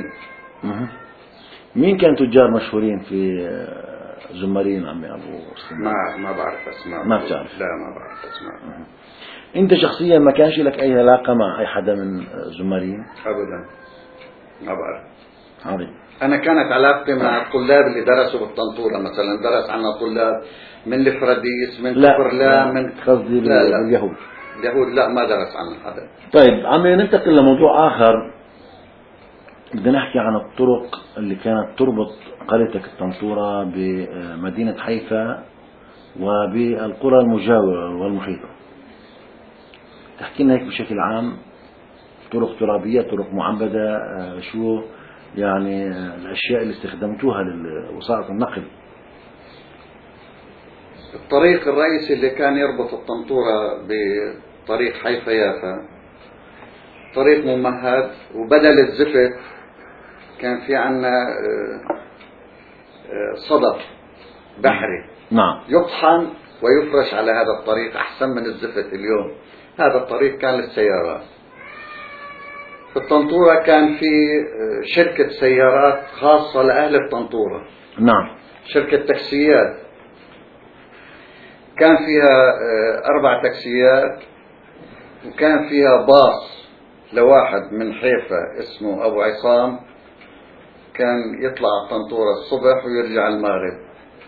مين كان تجار مشهورين في زمرين عمي أبو سليمان؟ ما ما بعرف أسماء. ما بتعرف؟ لا ما بعرف أسماء. أنت شخصيا ما كانش لك أي علاقة مع أي حدا من زمرين؟ أبدا ما بعرف. عظيم. أنا كانت علاقتي مع الطلاب اللي درسوا بالطنطورة، مثلا درس عنا طلاب من الفراديس، من كفرلا، من قصدي اليهود. اليهود لا ما درس عنا حدا. طيب عمي ننتقل لموضوع آخر، بدنا نحكي عن الطرق اللي كانت تربط قريتك الطنطورة بمدينة حيفا وبالقرى المجاورة والمحيطة. تحكي لنا هيك بشكل عام، طرق ترابية، طرق معبدة، شو يعني الأشياء اللي استخدمتوها لوسائط النقل؟ الطريق الرئيسي اللي كان يربط الطنطورة بطريق حيفا يافا طريق ممهد، وبدل الزفت كان في عنا صدف بحري نعم يطحن ويفرش على هذا الطريق أحسن من الزفت اليوم. هذا الطريق كان للسيارات. في الطنطورة كان في شركة سيارات خاصة لأهل الطنطورة، نعم، شركة تاكسيات، كان فيها أربع تاكسيات، وكان فيها باص لواحد من حيفا اسمه أبو عصام، كان يطلع الطنطورة الصبح ويرجع المغرب.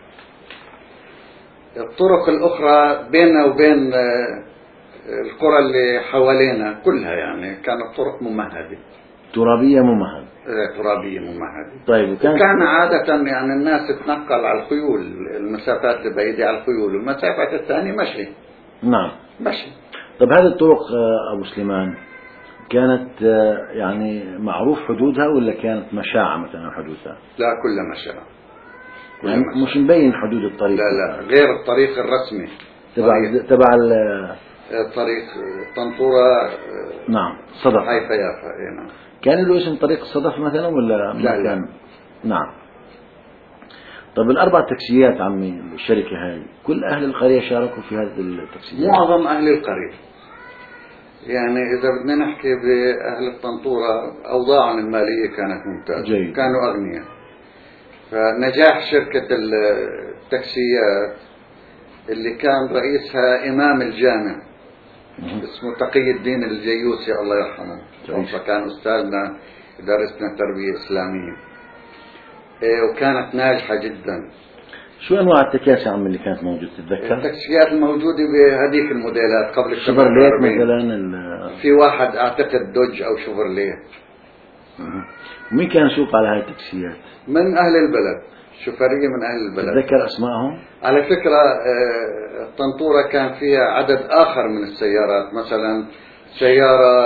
الطرق الأخرى بيننا وبين القرى اللي حوالينا كلها يعني كانت طرق ممهدة، ترابية ممهدة. ترابية ممهدة. طيب، وكان, وكان عادة يعني الناس تتنقل على الخيول، المسافات البعيدة على الخيول، والمسافات الثانية مشي. نعم مشي. طيب، هذه الطرق أبو سليمان كانت يعني معروف حدودها ولا كانت مشاعة مثلا حدودها؟ لا، كلها مشاعة. يعني مش مبين حدود الطريق؟ لا لا، غير الطريق الرسمي تبع تبع طريق طنطورة. نعم، صدف حيفا يافا. اي نعم. كان له اسم طريق الصدف مثلا ولا لا لا كان؟ نعم. طب الأربع تاكسيات عمي الشركة هاي كل أهل القرية شاركوا في هذه التاكسيات؟ معظم أهل القرية. يعني إذا بدنا نحكي بأهل الطنطورة أوضاعهم المالية كانت ممتازة، جيد. كانوا أغنياء. فنجاح شركة التاكسيات اللي كان رئيسها إمام الجامع اسمه تقي الدين الجيوسي الله يرحمه، فكان أستاذنا درسنا تربية إسلامية، وكانت ناجحة جدا. شو أنواع التكاسي عم اللي كانت موجودة تتذكر؟ التاكسيات الموجودة بهذيك الموديلات قبل شيفرليه مثلا. في واحد أعتقد دوج أو شيفرليه. مين كان يسوق على هاي التاكسيات؟ من أهل البلد، شوفرية من أهل البلد. تتذكر أسمائهم؟ على فكرة الطنطورة كان فيها عدد آخر من السيارات، مثلا سيارة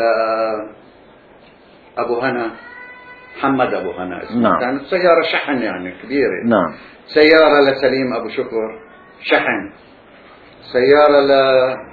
لأبو هنا، محمد أبو هنا اسمه. نعم. كانت سيارة شحن يعني كبيرة. نعم. سيارة لسليم أبو شكر شحن. سيارة لأبو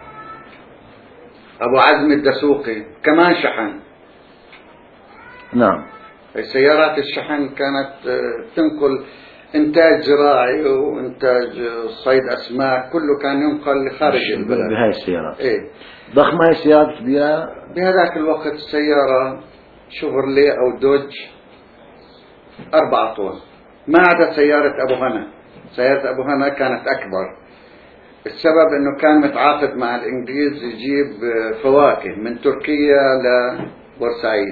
عزم الدسوقي كمان شحن. نعم. سيارات الشحن كانت تنقل إنتاج زراعي وإنتاج صيد أسماك، كله كان ينقل لخارج البلد بهاي السيارات. إيه. ضخمة هاي السيارات كبيرة. بهذاك الوقت السيارة شيفرليه أو دوج أربعة طن، ما عدا سيارة أبو هنا. سيارة أبو هنا كانت أكبر. السبب إنه كان متعاقد مع الإنجليز يجيب فواكه من تركيا لبورسعيد.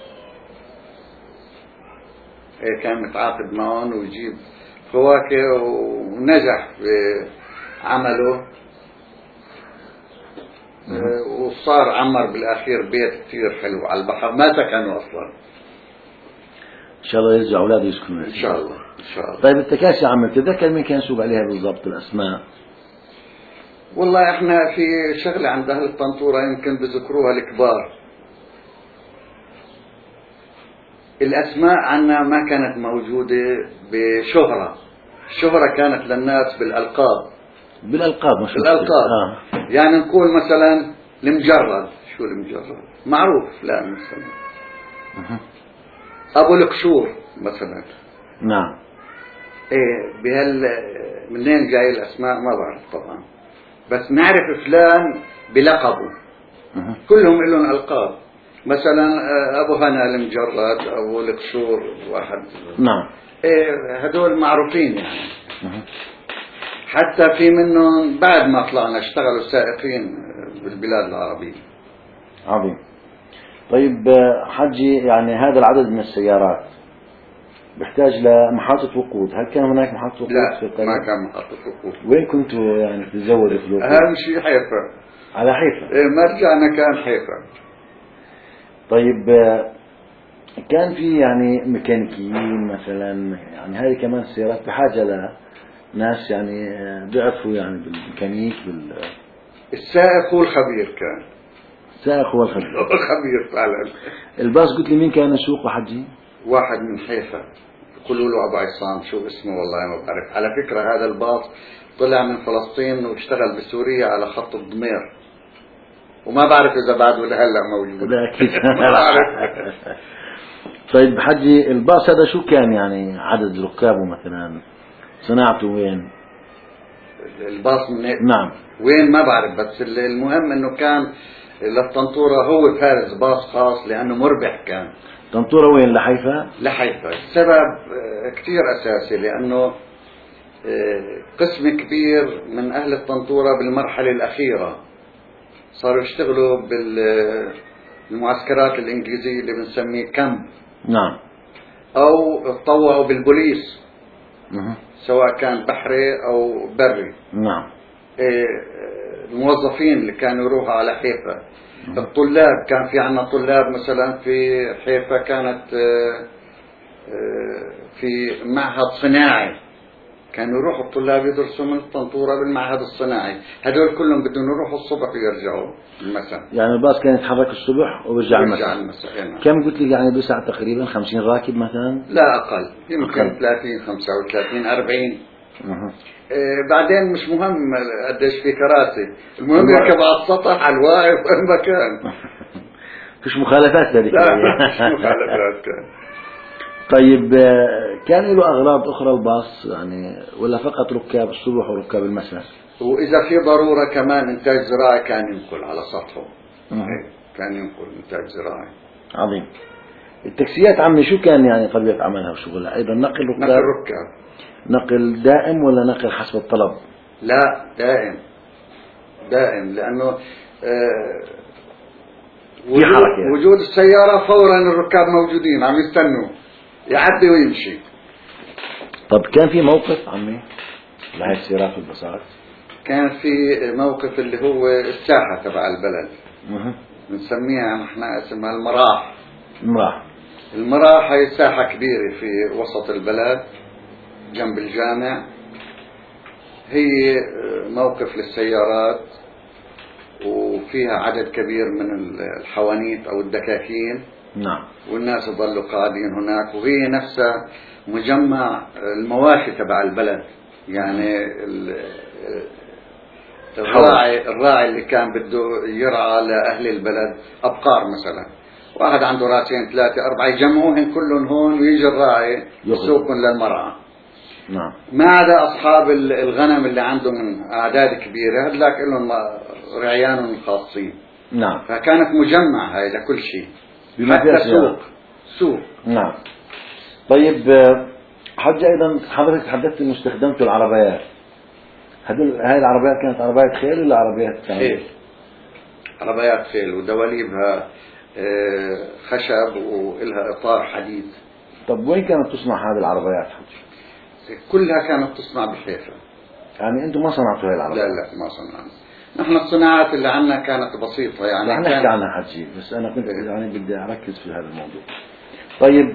كان متعاقد معهم ويجيب فواكه، ونجح في عمله، وصار عمر بالأخير بيت كثير حلو على البحر، ما سكنوا أصلا. إن شاء الله يرجع أولاده يسكنوا. إن شاء الله إن شاء الله. طيب التكاسي عم تتذكر مين كان يسوق عليها بالضبط الأسماء؟ والله إحنا في شغلة عند أهل الطنطورة يمكن بذكروها الكبار. الأسماء عنا ما كانت موجودة بشهرة. الشهرة كانت للناس بالألقاب. بالألقاب مش بالألقاب. آه. يعني نقول مثلا المجرد. شو المجرد؟ معروف. لا مثلا أه. أبو القشور مثلا. نعم. إيه بهال منين جاي الأسماء ما بعرف طبعا، بس نعرف فلان بلقبه. أه. كلهم لهم ألقاب. مثلا أبو هنا المجرد، أبو القشور واحد. نعم. إيه هدول معروفين يعني. أه. حتى في منهم بعد ما طلعنا اشتغلوا سائقين بالبلاد العربية. عظيم. طيب حجي، يعني هذا العدد من السيارات بيحتاج لمحطة وقود، هل كان هناك محطة وقود لا في القرية؟ ما كان محطة وقود. وين كنتوا يعني تتزودوا في الوقود؟ أهم شيء حيفا. على حيفا. إيه ما رجعنا كان حيفا. طيب كان في يعني ميكانيكيين مثلا، يعني هذه كمان السيارات بحاجة ناس يعني بيعرفوا يعني بالميكانيك بال السائق هو الخبير كان. السائق هو الخبير. هو الخبير فعلا. الباص قلت لي مين كان يسوق حجي؟ واحد من حيفا يقولوا له أبو عصام، شو اسمه والله ما بعرف. على فكرة هذا الباص طلع من فلسطين واشتغل بسوريا على خط الضمير، وما بعرف إذا بعد ولا هلا موجود. لا أكيد. ما بعرف. طيب حجي الباص هذا شو كان يعني عدد ركابه مثلا؟ صناعته وين؟ الباص من هيك. نعم. وين ما بعرف، بس المهم انه كان للطنطورة هو فارس باص خاص لانه مربح كان. طنطورة وين؟ لحيفا؟ لحيفا. السبب كتير اساسي لانه قسم كبير من اهل الطنطورة بالمرحلة الاخيرة صاروا يشتغلوا بالمعسكرات الانجليزية اللي بنسميه كامب. نعم. او تطوعوا بالبوليس. مه. سواء كان بحري او بري. نعم. الموظفين اللي كانوا يروحوا على حيفا. الطلاب كان في عنا طلاب مثلا في حيفا كانت في معهد صناعي، كانوا يروحوا الطلاب يدرسوا من الطنطورة بالمعهد الصناعي. هدول كلهم بدهم يروحوا الصبح ويرجعوا المساء. يعني الباص كان يتحرك الصبح وبيرجع المساء. المساء. يعني. كم قلت لي يعني بساعة تقريبا؟ خمسين راكب مثلا؟ لا أقل، يمكن أقل. ثلاثين خمسة وثلاثين أربعين. أه. إيه بعدين مش مهم قديش في كراسي، المهم يركب على السطح على الواقف وين ما كان. فيش مخالفات هذيك. لا مش مخالفات كان. طيب كان له أغراض أخرى الباص يعني ولا فقط ركاب الصبح وركاب المساء؟ وإذا في ضرورة كمان إنتاج زراعي كان ينقل على سطحه. أه. كان ينقل إنتاج زراعي. عظيم. التاكسيات عمي شو كان يعني طبيعة عملها وشغلها؟ أيضا نقل ركاب؟ نقل ركاب. نقل دائم ولا نقل حسب الطلب؟ لا دائم. دائم لأنه آه وجود, حركة. وجود السيارة فورا الركاب موجودين عم يستنوا يعدي ويمشي. طب كان في موقف عمي لهي السيارات والباصات؟ كان في موقف اللي هو الساحة تبع البلد. اها. بنسميها نحن اسمها المراح. المراح. المراح هي ساحة كبيرة في وسط البلد جنب الجامع. هي موقف للسيارات وفيها عدد كبير من الحوانيت أو الدكاكين. نعم. والناس يظلوا قاعدين هناك، وهي نفسها مجمع المواشي تبع البلد. يعني الراعي الراعي اللي كان بده يرعى لأهل البلد أبقار مثلا، واحد عنده راسين ثلاثة أربعة يجمعوهن كلهم هون ويجي الراعي يسوقهم للمرعى. نعم. ما عدا أصحاب الغنم اللي عندهم أعداد كبيرة هذلاك لهم رعيانهم الخاصين. نعم. فكانت مجمع هاي لكل شيء حتى سوق. سوق. نعم. طيب حج أيضا حضرتك تحدثت إنه استخدمتوا العربيات. هذول هاي العربيات كانت عربيات خيل ولا عربيات خيل؟ عربيات خيل ودواليبها خشب وإلها إطار حديد. طب وين كانت تصنع هذه العربيات حج؟ كلها كانت تصنع بحيفا. يعني أنتم ما صنعتوا هاي العربيات؟ لا لا ما صنعنا. نحن الصناعات اللي عنا كانت بسيطة يعني. رح نحكي عنها حجي، بس أنا كنت يعني بدي أركز في هذا الموضوع. طيب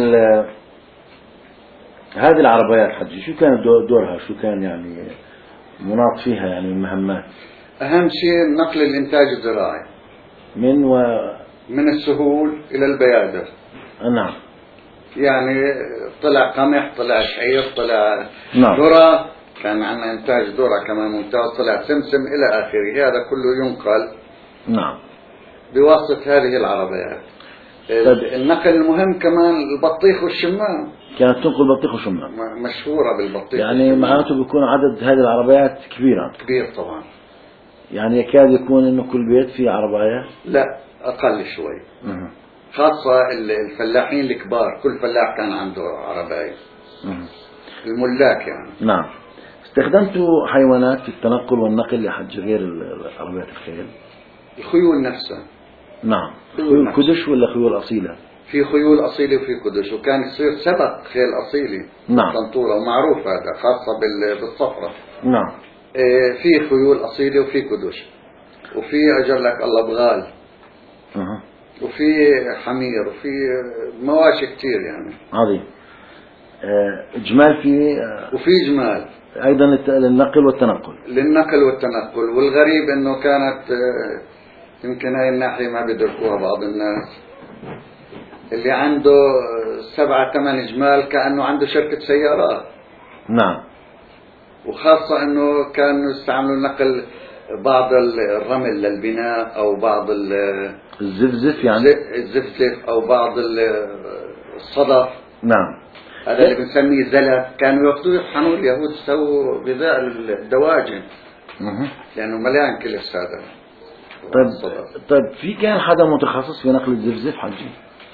هذه العربيات حجي شو كان دورها؟ شو كان يعني مناط فيها يعني المهمات؟ أهم شيء نقل الإنتاج الزراعي من و من السهول إلى البيادر. نعم. يعني طلع قمح، طلع شعير، طلع نعم. ذرة، كان عندنا إنتاج ذرة كمان ممتاز، طلع سمسم إلى آخره. هذا كله ينقل نعم بواسطة هذه العربيات. النقل المهم كمان البطيخ والشمام. كانت تنقل بطيخ وشمام مشهورة بالبطيخ. يعني معناته بيكون عدد هذه العربيات كبيرة. كبير طبعا. يعني يكاد يكون إنه كل بيت فيه عربية؟ لا أقل شوي. مه. خاصة الفلاحين الكبار كل فلاح كان عنده عربية. الملاك يعني. نعم. استخدمتوا حيوانات في التنقل والنقل لحج غير عربيات الخيل؟ الخيول نفسها. نعم. خيول كدش ولا خيول أصيلة؟ في خيول أصيلة وفي كدش، وكان يصير سبق خيل أصيلة. نعم. طنطورة ومعروف هذا خاصة بالصفرة. نعم. إيه في خيول أصيلة وفي كدش، وفي أجر لك الله بغال. أه. وفي حمير وفي مواشي كتير يعني. عظيم. آه جمال في آه وفي جمال أيضا للنقل والتنقل. للنقل والتنقل. والغريب أنه كانت يمكن هاي الناحية ما بيدركوها بعض الناس، اللي عنده سبعة ثمان جمال كأنه عنده شركة سيارات. نعم. وخاصة أنه كانوا يستعملوا نقل بعض الرمل للبناء أو بعض الزفزف يعني الزفزف أو بعض الصدف. نعم. هذا اللي بنسميه زلف. كانوا يأخذوه يطحنوا اليهود يسووا غذاء الدواجن لأنه مليان كلس هذا. طيب طيب في كان حدا متخصص في نقل الزفزف حجي؟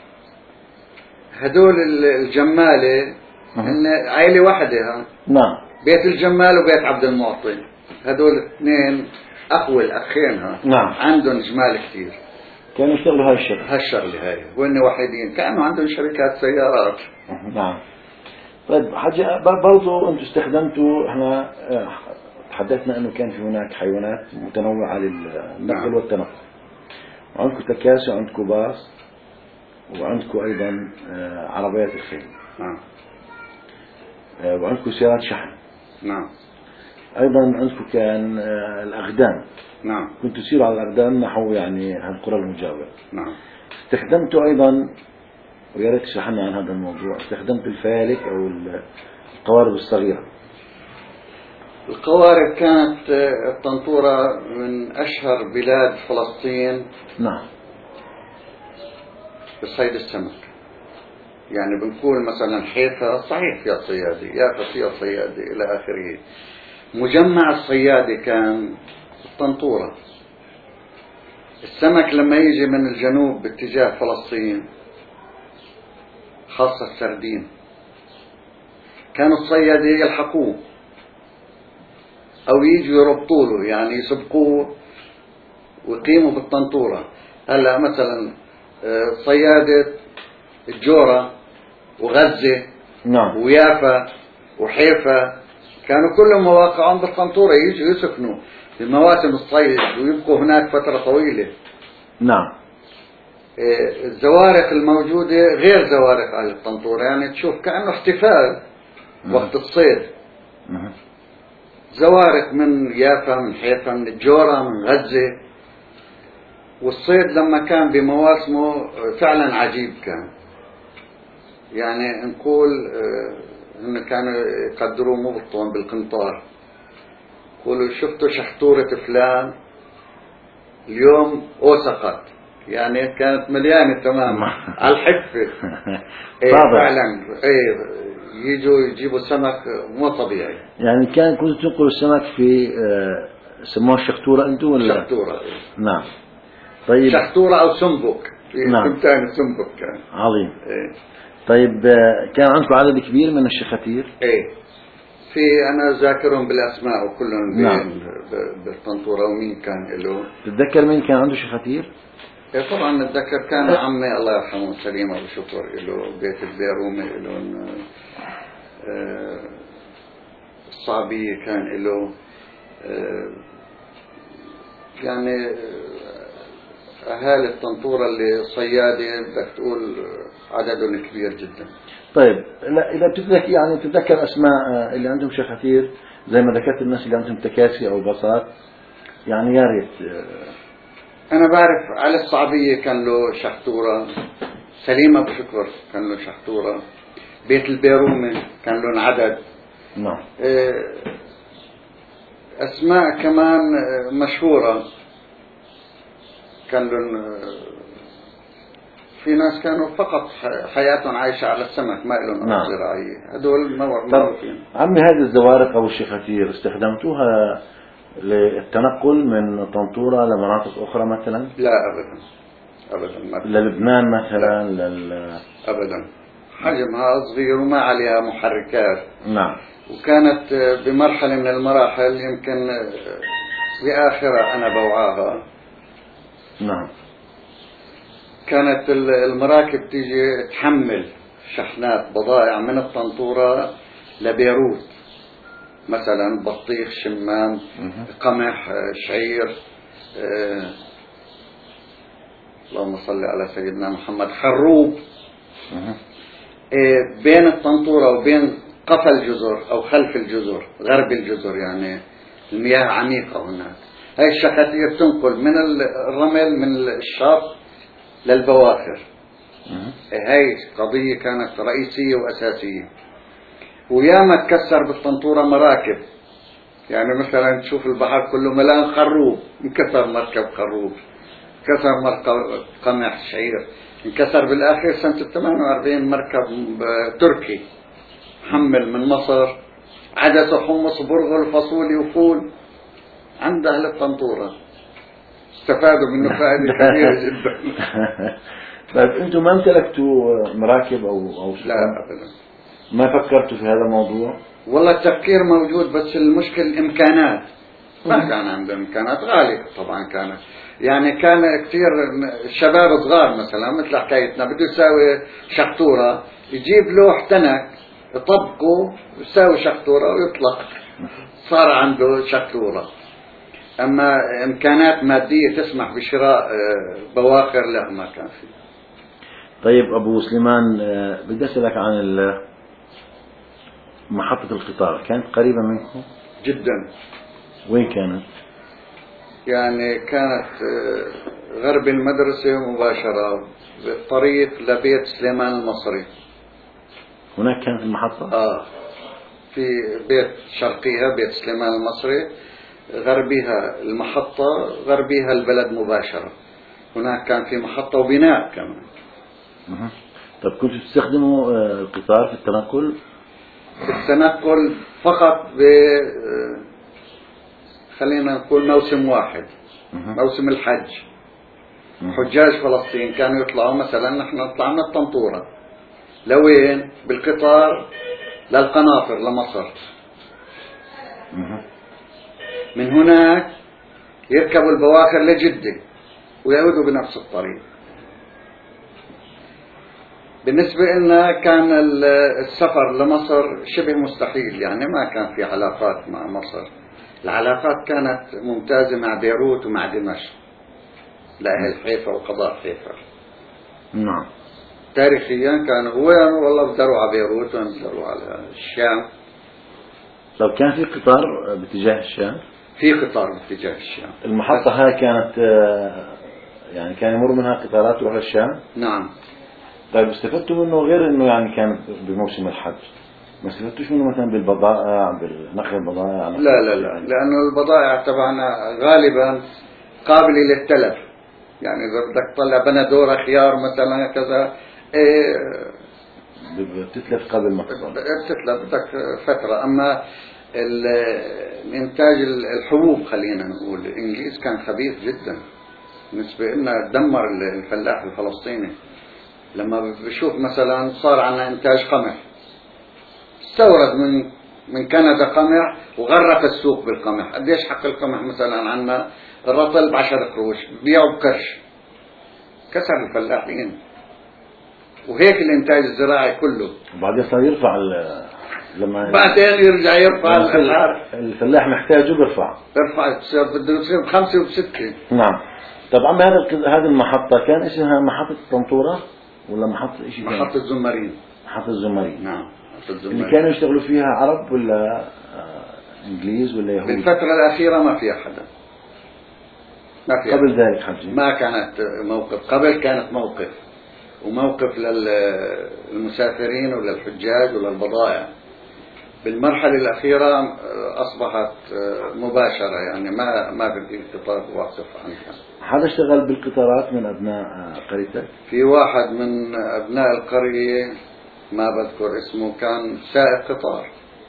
هدول الجمالة إن عائلة واحدة ها. نعم. بيت الجمال وبيت عبد المعطي، هدول اثنين أخوة الأخين ها. نعم. عندهم جمال كثير. كانوا يشتغلوا هاي الشغله. هالشغله هاي وإن وحيدين كانوا عندهم شركات سيارات. نعم. طيب حجي برضو أنتم استخدمتوا، احنا تحدثنا أنه كان في هناك حيوانات متنوعة للنقل نعم. والتنقل، وعندكم تكاسي وعندكم باص وعندكم أيضا عربيات الخيل. نعم. وعندكم سيارات شحن. نعم. أيضا عندكم كان الأغدام. نعم. كنتوا تسيروا على الأغدام نحو يعني هالقرى المجاورة. نعم. استخدمتوا أيضا، ويا ريت تشرح لنا عن هذا الموضوع، استخدمتوا الفالك أو القوارب الصغيرة. القوارب كانت الطنطورة من أشهر بلاد فلسطين. نعم. بصيد السمك. يعني بنقول مثلا حيفا صحيح فيها صيادة، يافا فيها صيادة إلى آخره. مجمع الصيادة كان الطنطورة. السمك لما يجي من الجنوب باتجاه فلسطين خاصة السردين كانوا الصيادة يلحقوه أو يجوا يربطوا له، يعني يسبقوه ويقيموا بالطنطورة. هلا مثلا صيادة الجورة وغزة. نعم. ويافا وحيفا كانوا كلهم مواقعهم بالطنطورة، يجوا يسكنوا في مواسم الصيد ويبقوا هناك فترة طويلة. نعم. الزوارق الموجودة غير زوارق على الطنطورة، يعني تشوف كأنه احتفال وقت الصيد. زوارق من يافا من حيفا من الجورة من غزة. والصيد لما كان بمواسمه فعلا عجيب كان، يعني نقول هم كانوا يقدروا مبطون بالقنطار، يقولوا شفتوا شحتورة فلان اليوم أوسقت، يعني كانت مليانة تمام على الحفة. ايه فعلا ايه يجوا يجيبوا سمك مو طبيعي. يعني كان كنتوا تنقلوا السمك في سموها الشحتورة انتم ولا؟ شحتورة ايه. نعم. طيب شحتورة او سنبك. نعم. ثاني سنبك كان. عظيم. ايه. طيب كان عندكم عدد كبير من الشخاتير؟ ايه في انا ذاكرهم بالاسماء وكلهم. نعم. بالطنطورة ومين كان له. تتذكر مين كان عنده شخاتير؟ ايه طبعا نتذكر كان عمي الله يرحمه سليم ابو شكر له بيت البيرومي له. آه الصعبية كان له. آه يعني أهالي الطنطورة اللي صيادة بدك تقول عددهم كبير جدا. طيب لا إذا بتتذكر يعني بتتذكر أسماء اللي عندهم شخاتير زي ما ذكرت الناس اللي عندهم تكاسي أو باصات، يعني يا ريت. أنا بعرف علي الصعبية كان له شحتورة، سليم أبو شكر كان له شحتورة، بيت البيرومي كان له عدد. نعم. أسماء كمان مشهورة كان لهم. في ناس كانوا فقط حياتهم عايشة على السمك ما لهم أرض زراعية، هدول معروفين. عمي هذه الزوارق أو الشخاتير استخدمتوها للتنقل من طنطورة لمناطق أخرى مثلا؟ لا أبدا أبدا ما للبنان مثلا لل... أبدا. حجمها صغير وما عليها محركات. نعم. وكانت بمرحلة من المراحل يمكن بآخرة أنا بوعاها. نعم. كانت المراكب تيجي تحمل شحنات بضائع من الطنطورة لبيروت، مثلا بطيخ شمام قمح شعير آه اللهم صل على سيدنا محمد خروب. آه بين الطنطورة وبين قفا الجزر أو خلف الجزر، غرب الجزر، يعني المياه عميقة هناك. هاي الشخاتير تنقل من الرمل من الشاط للبواخر. هاي قضية كانت رئيسية وأساسية. وياما تكسر بالطنطورة مراكب، يعني مثلا تشوف البحر كله ملان خروب، انكسر مركب خروب، انكسر مركب قمح شعير، انكسر بالآخر سنة ثمانية وأربعين مركب تركي حمل من مصر عدس وحمص وبرغل وفاصولي وفول عند أهل الطنطورة، استفادوا منه فائدة كبيرة جدا. طيب أنتم ما امتلكتوا مراكب أو أو لا أبدا. ما فكرتوا في هذا الموضوع؟ والله التفكير موجود، بس المشكلة الإمكانات، ما كان عندهم إمكانات، غالية طبعا كانت، يعني كان كثير شباب صغار مثلا مثل حكايتنا بده يساوي شخطورة، يجيب لوح تنك يطبقه يساوي شخطورة ويطلق، صار عنده شخطورة. أما إمكانات مادية تسمح بشراء بواخر لا، ما كان فيه. طيب أبو سليمان، بدي أسألك عن محطة القطار، كانت قريبة منكم؟ جدا. وين كانت؟ يعني كانت غرب المدرسة مباشرة، بالطريق لبيت سليمان المصري. هناك كانت المحطة؟ آه، في بيت شرقيها بيت سليمان المصري، غربيها المحطة، غربيها البلد مباشرة. هناك كان في محطة وبناء كمان. أه. طب كنتوا تستخدموا القطار في التنقل؟ في التنقل فقط ب خلينا نقول موسم واحد، أه. موسم الحج. أه. حجاج فلسطين كانوا يطلعوا، مثلا نحن طلعنا الطنطورة لوين بالقطار للقناطر لمصر. أه. من هناك يركبوا البواخر لجدة ويعودوا بنفس الطريق. بالنسبة لنا كان السفر لمصر شبه مستحيل، يعني ما كان في علاقات مع مصر، العلاقات كانت ممتازة مع بيروت ومع دمشق لأهل حيفا وقضاء حيفا. نعم. تاريخيا كانوا وين والله بدروا على بيروت وانزلوا على الشام. طب كان في قطار باتجاه الشام؟ في قطار باتجاه الشام. المحطة هاي كانت يعني كان يمر منها قطارات تروح للشام؟ نعم. طيب استفدتوا منه غير انه يعني كان بموسم الحج، ما استفدتوش منه مثلا بالبضائع، بالنقل البضائع؟ لا لا لا، لأنه البضائع تبعنا غالبا قابلة للتلف، يعني إذا بدك تطلع بندورة خيار مثلا كذا إيه بتتلف قبل ما تصل، بتتلف بدك فترة. أما الإنتاج الحبوب خلينا نقول الإنجليز كان خبيث جدا بالنسبة لنا، دمر الفلاح الفلسطيني. لما بشوف مثلا صار عنا إنتاج قمح، استورد من من كندا قمح وغرق السوق بالقمح. قديش حق القمح مثلا عنا الرطل بعشر قروش بيعوا بكرش، كسر الفلاحين. وهيك الانتاج الزراعي كله. وبعدين صار يرفع لما بعدين يرجع يرفع الاسعار، الفلاح محتاجه بيرفع، يرفع بده يصير بخمسة وبستة. نعم. طبعا هذا هذه المحطة كان اسمها محطة طنطورة ولا محطة شيء ثاني؟ محطة زمرين. محطة الزمرين. نعم. اللي كانوا يشتغلوا فيها عرب ولا انجليز ولا يهود؟ بالفترة الأخيرة ما فيها حدا، ما فيها. قبل ذلك حجي ما كانت موقف، قبل كانت موقف، وموقف للمسافرين وللحجاج وللبضائع. بالمرحلة الأخيرة أصبحت مباشرة، يعني ما ما بدي قطار واصف عنها. حدا اشتغل بالقطارات من أبناء قريتك؟ في واحد من أبناء القرية ما بذكر اسمه، كان سائق قطار،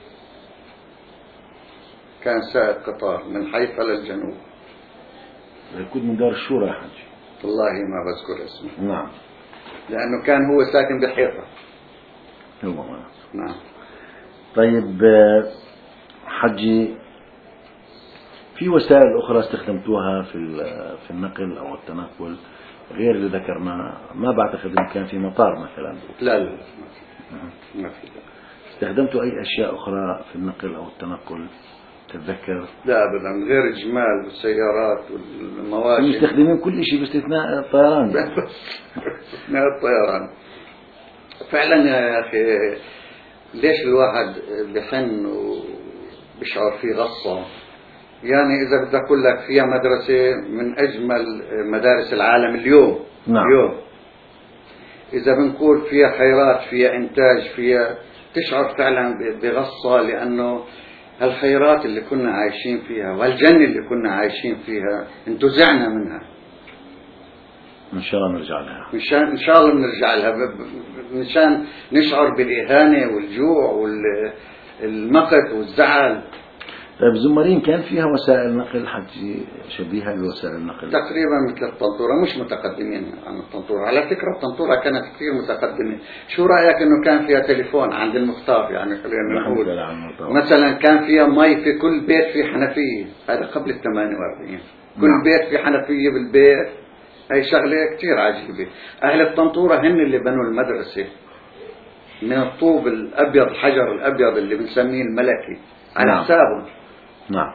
كان سائق قطار من حيفا للجنوب. يكون من دار الشورى يا حجي. والله ما بذكر اسمه. نعم. لأنه كان هو ساكن بحيفا. هو نعم. طيب حجي، في وسائل أخرى استخدمتوها في في النقل أو التنقل غير اللي ذكرناه؟ ما بعتقد إنه كان في مطار مثلا. لا لا ما في. استخدمتوا أي أشياء أخرى في النقل أو التنقل تتذكر؟ لا أبدا، غير الجمال والسيارات والمواشي. مستخدمين كل شيء باستثناء الطيران. باستثناء الطيران. فعلا يا أخي ليش الواحد بحن وبيشعر فيه غصة؟ يعني إذا بدي أقول لك فيها مدرسة من أجمل مدارس العالم اليوم. نعم. اليوم إذا بنقول فيها خيرات، فيها إنتاج، فيها تشعر فعلا بغصة، لأنه هالخيرات اللي كنا عايشين فيها والجنة اللي كنا عايشين فيها انتزعنا منها. إن شاء الله نرجع لها. مشان إن شاء الله نرجع لها، مشان نشعر بالإهانة والجوع والمقت والزعل. طيب زمرين كان فيها وسائل نقل حتى شبيهة بوسائل النقل؟ تقريبا مثل الطنطورة، مش متقدمين عن الطنطورة. على فكرة الطنطورة كانت كثير متقدمة. شو رأيك إنه كان فيها تليفون عند المختار؟ يعني خلينا نقول مثلا كان فيها مي في كل بيت، في حنفية. هذا قبل الثمانية وأربعين. كل نعم. بيت في حنفية بالبيت. هاي شغلة كثير عجيبة. أهل الطنطورة هن اللي بنوا المدرسة من الطوب الأبيض، الحجر الأبيض اللي بنسميه الملكي على نعم. حسابهم. نعم.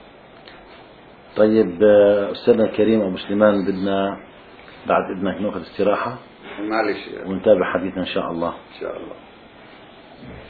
طيب أستاذنا الكريم أبو سليمان، بدنا بعد إذنك نأخذ استراحة معلش ونتابع حديثنا إن شاء الله. إن شاء الله.